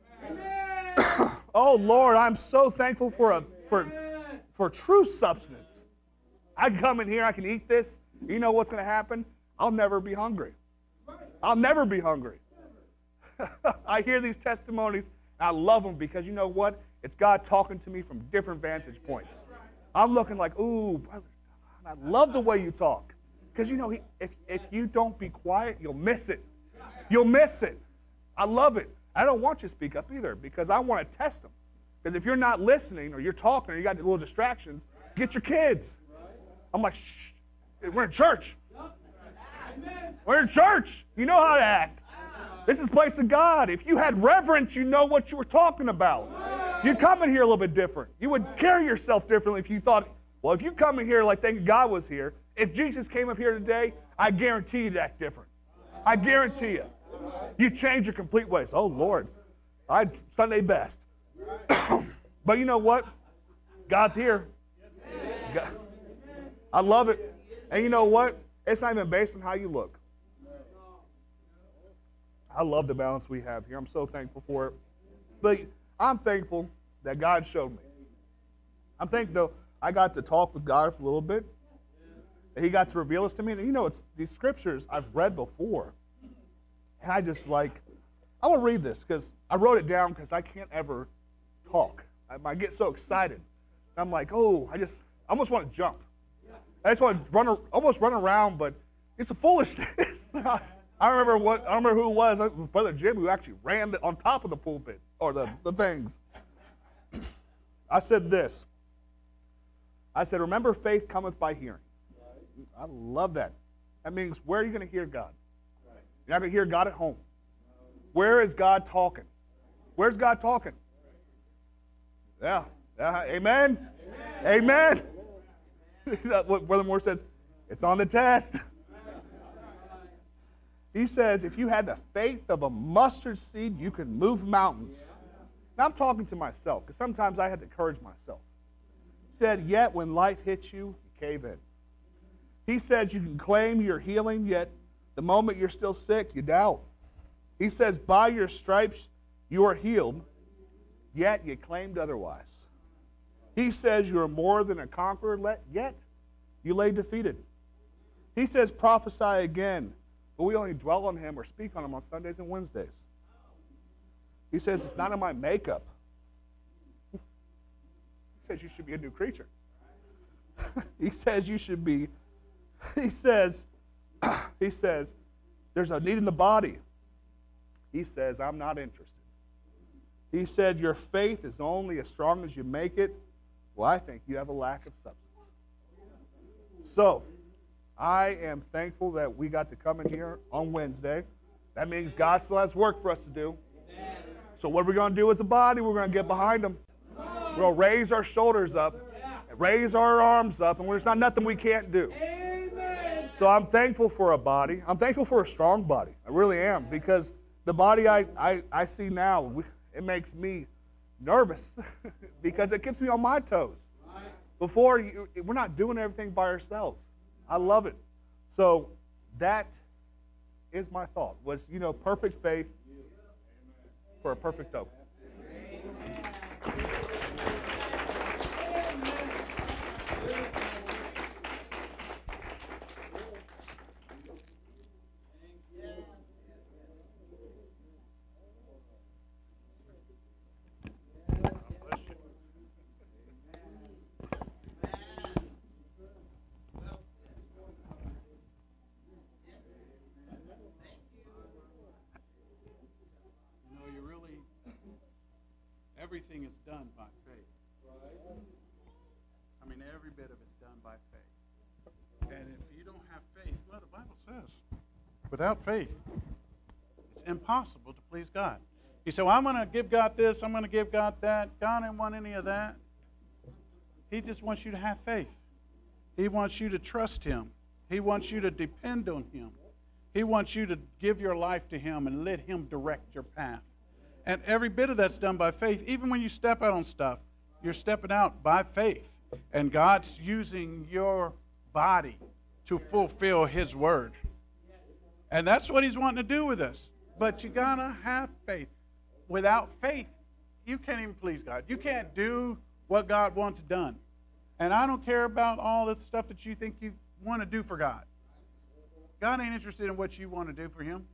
Oh, Lord, I'm so thankful for a for for true substance. I can come in here, I can eat this. You know what's going to happen? I'll never be hungry. I'll never be hungry. I hear these testimonies, and I love them because you know what? It's God talking to me from different vantage points. I'm looking like, ooh, brother, I love the way you talk. Because you know, he, if, if you don't be quiet, you'll miss it. You'll miss it. I love it. I don't want you to speak up either because I want to test them. Because if you're not listening or you're talking or you got little distractions, get your kids. I'm like, shh, we're in church. We're in church. You know how to act. This is the place of God. If you had reverence, you know what you were talking about. You come in here a little bit different. You would carry yourself differently if you thought, well, if you come in here like thinking God was here, if Jesus came up here today, I guarantee you'd act different. I guarantee you. You change your complete ways. Oh, Lord, I'd Sunday best. But you know what? God's here. God, I love it. And you know what? It's not even based on how you look. I love the balance we have here. I'm so thankful for it. But I'm thankful that God showed me. I'm thankful, though, I got to talk with God for a little bit. that he got to reveal this to me. And you know, it's these scriptures I've read before. And I just like, I want to read this because I wrote it down because I can't ever talk. I, I get so excited. I'm like, oh, I just I almost want to jump. I just want to run, almost run around, but it's a foolishness. I remember what I don't remember who it was, it was Brother Jim, who actually ran on top of the pulpit or the, the things. I said this. I said, remember, faith cometh by hearing. I love that. That means, where are you going to hear God? You're not going to hear God at home. Where is God talking? Where's God talking? Yeah. yeah. Amen. Amen. Amen. What Brother Moore says, it's on the test. He says, if you had the faith of a mustard seed, you could move mountains. Now, I'm talking to myself, because sometimes I had to encourage myself. He said, yet when life hits you, you cave in. He said, you can claim your healing, yet the moment you're still sick, you doubt. He says, by your stripes you are healed, yet you claimed otherwise. He says you are more than a conqueror, yet you lay defeated. He says, prophesy again, but we only dwell on him or speak on him on Sundays and Wednesdays. He says, it's not in my makeup. He says you should be a new creature. He says you should be, he says, he says, there's a need in the body. He says, I'm not interested. He said, your faith is only as strong as you make it. Well, I think you have a lack of substance. So, I am thankful that we got to come in here on Wednesday. That means God still has work for us to do. So what we're going to do as a body, we're going to get behind Him. We're going to raise our shoulders up, raise our arms up, and there's not nothing we can't do. So I'm thankful for a body. I'm thankful for a strong body. I really am, because the body I, I, I see now, it makes me nervous because it keeps me on my toes. Before, you, we're not doing everything by ourselves. I love it. So that is my thought, was, you know, perfect faith for a perfect hope. Everything is done by faith. I mean, every bit of it's done by faith. And if you don't have faith, well, the Bible says, without faith, it's impossible to please God. You say, well, I'm going to give God this, I'm going to give God that. God didn't want any of that. He just wants you to have faith. He wants you to trust Him. He wants you to depend on Him. He wants you to give your life to Him and let Him direct your path. And every bit of that's done by faith. Even when you step out on stuff, you're stepping out by faith. And God's using your body to fulfill His word. And that's what He's wanting to do with us. But you got to have faith. Without faith, you can't even please God. You can't do what God wants done. And I don't care about all the stuff that you think you want to do for God. God ain't interested in what you want to do for Him.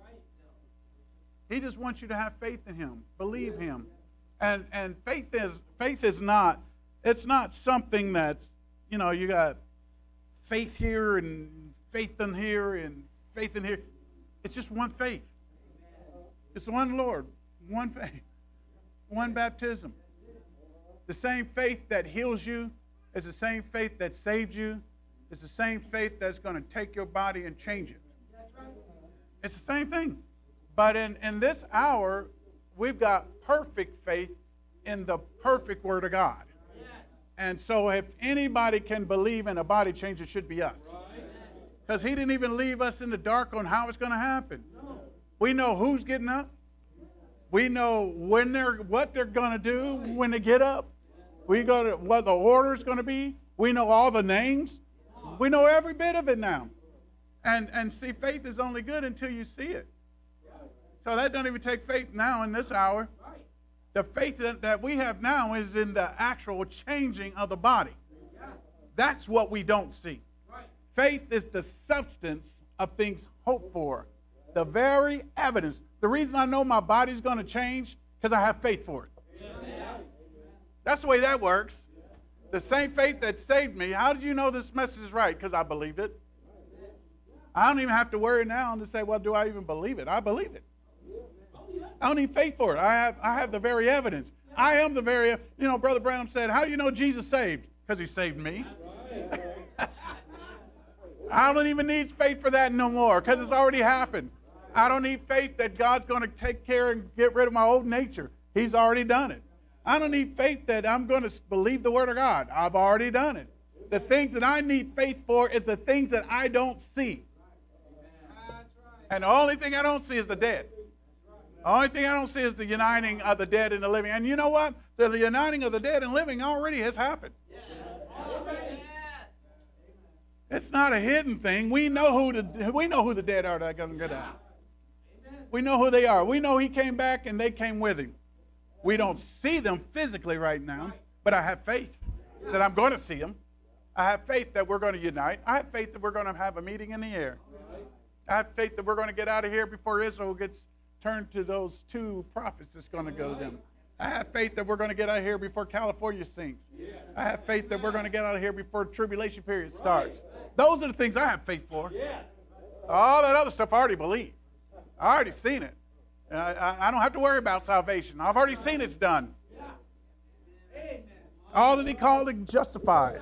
He just wants you to have faith in Him, believe Him. And and faith is faith is not, it's not something that's, you know, you got faith here and faith in here and faith in here. It's just one faith. It's one Lord, one faith, one baptism. The same faith that heals you is the same faith that saved you. It's the same faith that's going to take your body and change it. It's the same thing. But in, in this hour, we've got perfect faith in the perfect Word of God. And so if anybody can believe in a body change, it should be us. Because He didn't even leave us in the dark on how it's going to happen. We know who's getting up. We know when they're what they're going to do when they get up. We go to what the order's going to be. We know all the names. We know every bit of it now. And and see, faith is only good until you see it. So that doesn't even take faith now in this hour. The faith that, that we have now is in the actual changing of the body. That's what we don't see. Faith is the substance of things hoped for, the very evidence. The reason I know my body's going to change because I have faith for it. That's the way that works. The same faith that saved me. How did you know this message is right? Because I believed it. I don't even have to worry now and to say, well, do I even believe it? I believe it. I don't need faith for it. I have, I have the very evidence. I am the very, you know, Brother Branham said, how do you know Jesus saved? Because he saved me. I don't even need faith for that no more because it's already happened. I don't need faith that God's going to take care and get rid of my old nature. He's already done it. I don't need faith that I'm going to believe the Word of God. I've already done it. The things that I need faith for is the things that I don't see. And the only thing I don't see is the dead. The only thing I don't see is the uniting of the dead and the living. And you know what? The uniting of the dead and living already has happened. It's not a hidden thing. We know who the we know who the dead are that are going to go down. We know who they are. We know he came back and they came with him. We don't see them physically right now, but I have faith that I'm going to see them. I have faith that we're going to unite. I have faith that we're going to have a meeting in the air. I have faith that we're going to get out of here before Israel gets turned to those two prophets that's going to go to them. I have faith that we're going to get out of here before California sinks. I have faith that we're going to get out of here before the tribulation period starts. Those are the things I have faith for. All that other stuff I already believe. I already seen it. I, I, I don't have to worry about salvation. I've already seen it's done. All that he called it justified.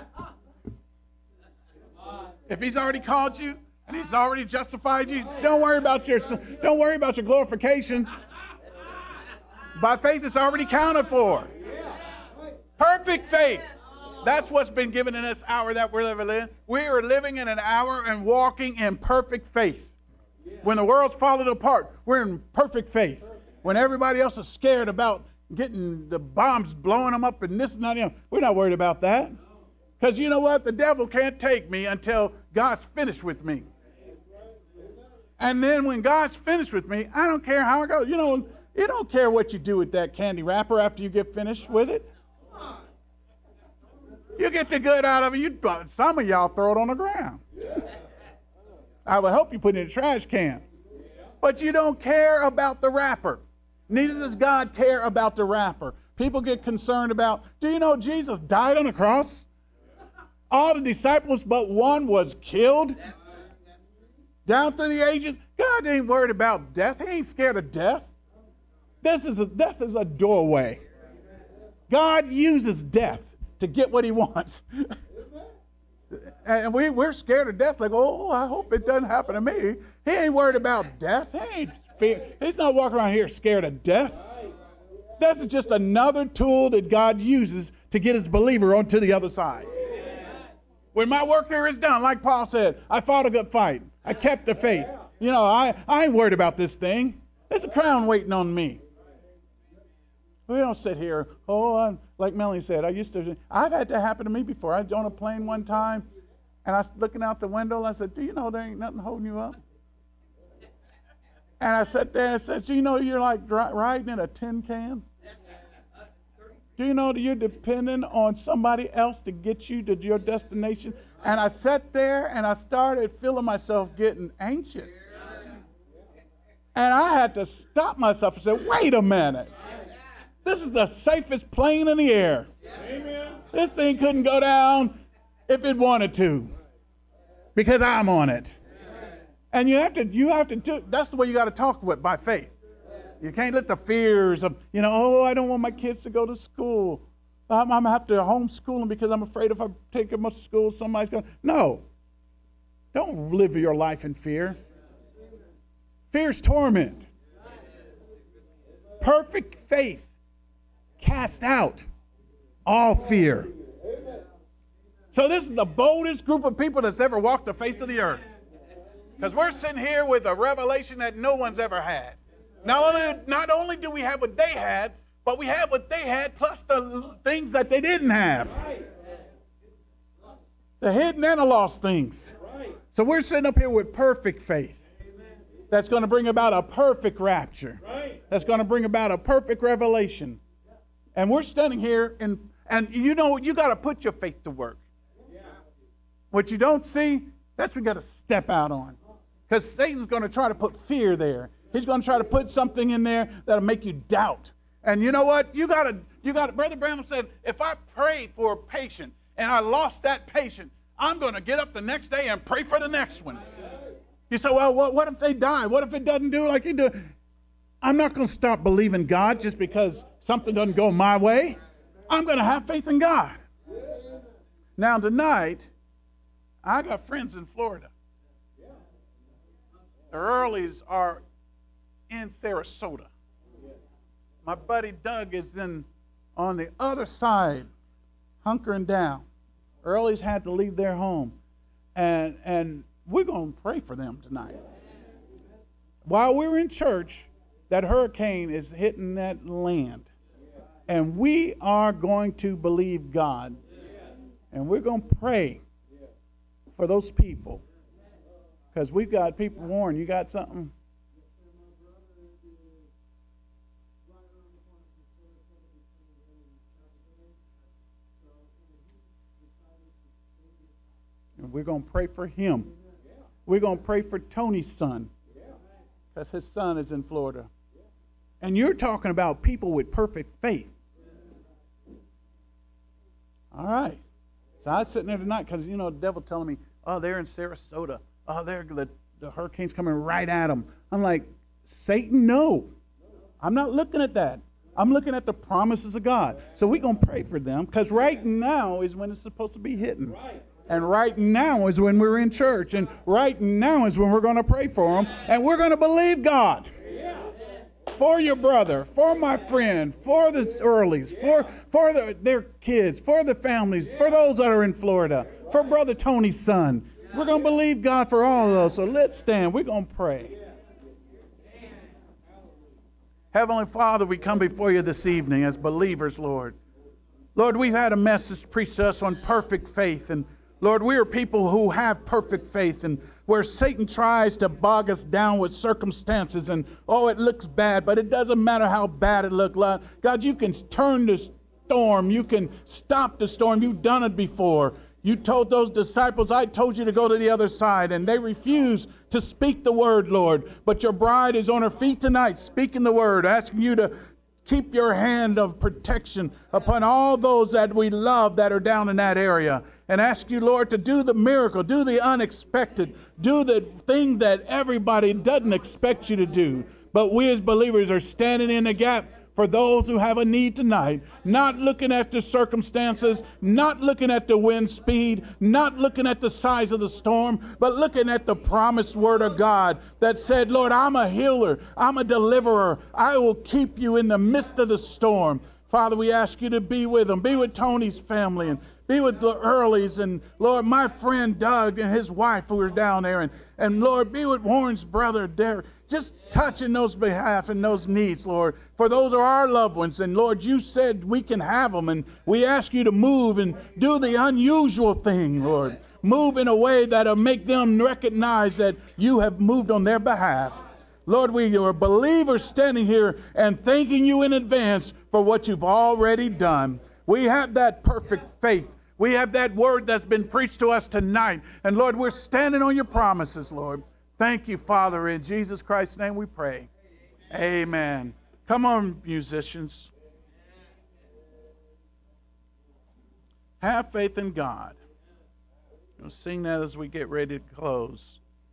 If he's already called you and he's already justified you, don't worry about your don't worry about your glorification. By faith, it's already counted for. Perfect faith. That's what's been given in this hour that we're living in. We are living in an hour and walking in perfect faith. When the world's falling apart, we're in perfect faith. When everybody else is scared about getting the bombs blowing them up and this and that, you know, we're not worried about that. Because you know what? The devil can't take me until God's finished with me. And then when God's finished with me, I don't care how it goes. You know, you don't care what you do with that candy wrapper after you get finished with it. You get the good out of it. You, some of y'all throw it on the ground. I would hope you put it in a trash can. But you don't care about the wrapper. Neither does God care about the wrapper. People get concerned about, do you know Jesus died on the cross? All the disciples but one was killed. Down through the ages, God ain't worried about death. He ain't scared of death. This is a, death is a doorway. God uses death to get what he wants. And we, we're scared of death. Like, oh, I hope it doesn't happen to me. He ain't worried about death. He ain't fear. He's not walking around here scared of death. This is just another tool that God uses to get his believer onto the other side. When my work here is done, like Paul said, I fought a good fight. I kept the faith. You know, I, I ain't worried about this thing. There's a crown waiting on me. We don't sit here, oh, I'm, like Melanie said, I used to, I've had that happen to me before. I was on a plane one time, and I was looking out the window, and I said, do you know there ain't nothing holding you up? And I sat there and I said, do you know you're like riding in a tin can? Do you know that you're dependent on somebody else to get you to your destination? And I sat there and I started feeling myself getting anxious. And I had to stop myself and say, wait a minute. This is the safest plane in the air. Amen. This thing couldn't go down if it wanted to, because I'm on it. And you have to, you have to do, that's the way you got to talk with, by faith. You can't let the fears of, you know, oh, I don't want my kids to go to school. I'm, I'm going to have to homeschool them because I'm afraid if I take them to school, somebody's going to. No. Don't live your life in fear. Fear's torment. Perfect faith cast out all fear. So this is the boldest group of people that's ever walked the face of the earth. Because we're sitting here with a revelation that no one's ever had. Not only, not only do we have what they had, but we have what they had plus the things that they didn't have. The hidden and the lost things. So we're sitting up here with perfect faith. That's going to bring about a perfect rapture. That's going to bring about a perfect revelation. And we're standing here, and, and you know, you got to put your faith to work. What you don't see, That's what we got to step out on. Because Satan's going to try to put fear there. He's going to try to put something in there that'll make you doubt. And you know what? You got to, you got to, Brother Branham said, if I prayed for a patient and I lost that patient, I'm going to get up the next day and pray for the next one. You say, well, what, what if they die? What if it doesn't do like you do? I'm not going to stop believing God just because something doesn't go my way. I'm going to have faith in God. Now, tonight, I got friends in Florida. The Earleys are in Sarasota. My buddy Doug is in on the other side, hunkering down. Earleys had to leave their home. And, and we're going to pray for them tonight. While we're in church, that hurricane is hitting that land. And we are going to believe God. And we're going to pray for those people. Because we've got people warned. You got something? And we're going to pray for him. We're going to pray for Tony's son. Because his son is in Florida. And you're talking about people with perfect faith. All right. So I was sitting there tonight because, you know, the devil telling me, oh, they're in Sarasota. Oh, they're, the, the hurricane's coming right at them. I'm like, Satan, no. I'm not looking at that. I'm looking at the promises of God. So we're going to pray for them because right now is when it's supposed to be hitting. And right now is when we're in church. And right now is when we're going to pray for them. And we're going to believe God. For your brother, for my friend, for the Earleys, for, for the, their kids, for the families, for those that are in Florida, for Brother Tony's son. We're going to believe God for all of those. So let's stand. We're going to pray. Heavenly Father, we come before you this evening as believers, Lord. Lord, we've had a message preached to us on perfect faith. And Lord, we are people who have perfect faith. And where Satan tries to bog us down with circumstances and, oh, it looks bad, but it doesn't matter how bad it looks. God, you can turn the storm. You can stop the storm. You've done it before. You told those disciples, I told you to go to the other side, and they refused to speak the word, Lord. But your bride is on her feet tonight speaking the word, asking you to keep your hand of protection upon all those that we love that are down in that area. And ask you, Lord, to do the miracle, do the unexpected, do the thing that everybody doesn't expect you to do. But we as believers are standing in the gap for those who have a need tonight, not looking at the circumstances, not looking at the wind speed, not looking at the size of the storm, but looking at the promised word of God that said, Lord, I'm a healer, I'm a deliverer, I will keep you in the midst of the storm. Father, we ask you to be with them, be with Tony's family, and be with the Earleys, and Lord, my friend Doug and his wife who are down there, and, and Lord, be with Warren's brother Derek. Just touching those behalf and those needs, Lord. For those are our loved ones. And Lord, you said we can have them. And we ask you to move and do the unusual thing, Lord. Move in a way that'll make them recognize that you have moved on their behalf. Lord, we are believers standing here and thanking you in advance for what you've already done. We have that perfect faith. We have that word that's been preached to us tonight. And Lord, we're standing on your promises, Lord. Thank you, Father. In Jesus Christ's name we pray. Amen. Amen. Come on, musicians. Have faith in God. We'll sing that as we get ready to close.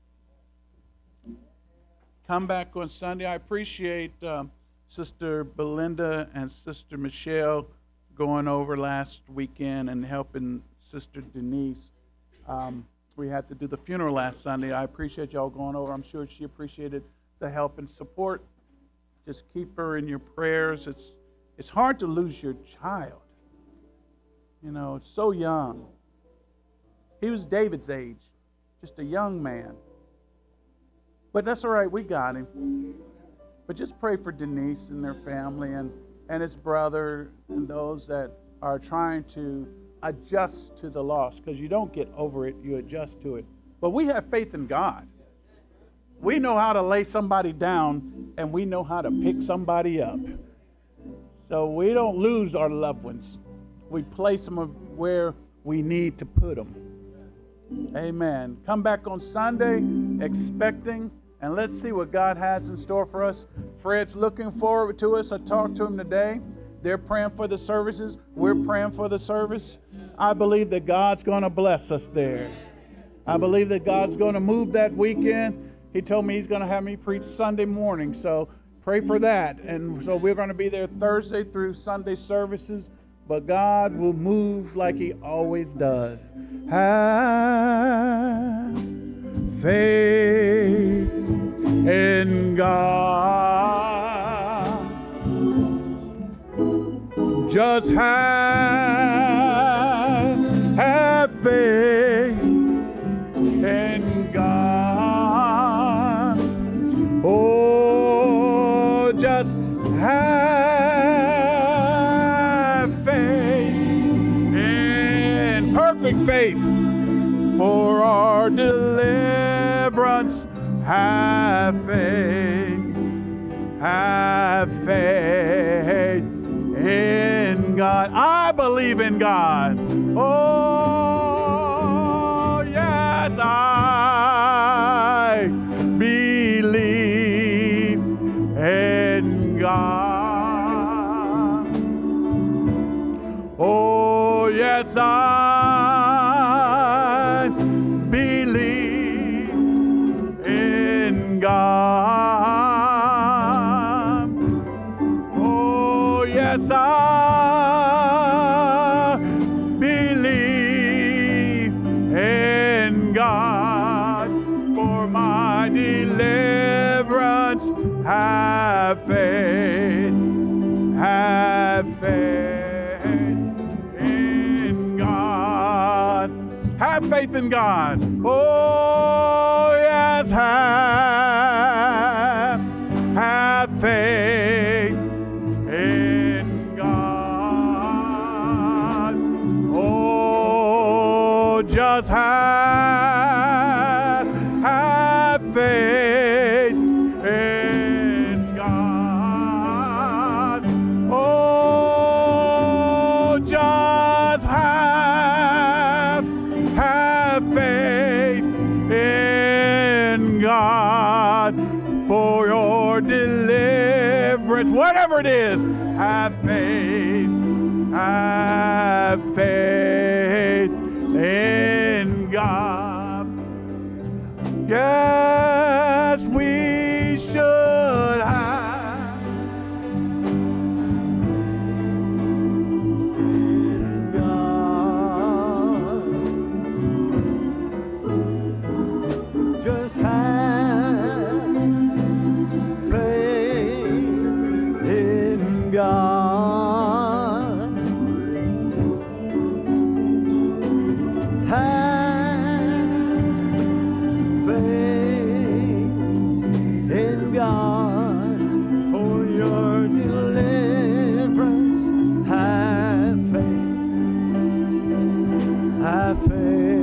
Come back on Sunday. I appreciate um, Sister Belinda and Sister Michelle going over last weekend and helping Sister Denise. Um, we had to do the funeral last Sunday. I appreciate y'all going over. I'm sure she appreciated the help and support. Just keep her in your prayers. It's it's hard to lose your child. You know, so young. He was David's age, just a young man. But that's all right. We got him. But just pray for Denise and their family and, and his brother and those that are trying to adjust to the loss, because you don't get over it, you adjust to it. But we have faith in God. We know how to lay somebody down, and we know how to pick somebody up. So we don't lose our loved ones. We place them where we need to put them. Amen. Come back on Sunday expecting, and let's see what God has in store for us. Fred's looking forward to us. I talked to him today. They're praying for the services. We're praying for the service. I believe that God's going to bless us there. I believe that God's going to move that weekend. He told me he's going to have me preach Sunday morning, so pray for that. And so we're going to be there Thursday through Sunday services, but God will move like he always does. Have faith in God. Just have, have faith in God. Oh, just have faith in perfect faith for our deliverance. Have faith, have faith in God. I believe in God. Oh, yes, I believe in God. Oh, yes, I believe in God. Oh, yes, I believe in God for my deliverance. Have faith, have faith in God. Have faith in God. Oh, yes, have, have faith in God. Oh, just have, have faith in God. Oh, just have, have faith in God for your deliverance. Whatever it is, have faith, have faith in God. Yes, we should have in God. Just have faith in God. Have faith in God for your deliverance. Have faith, have faith.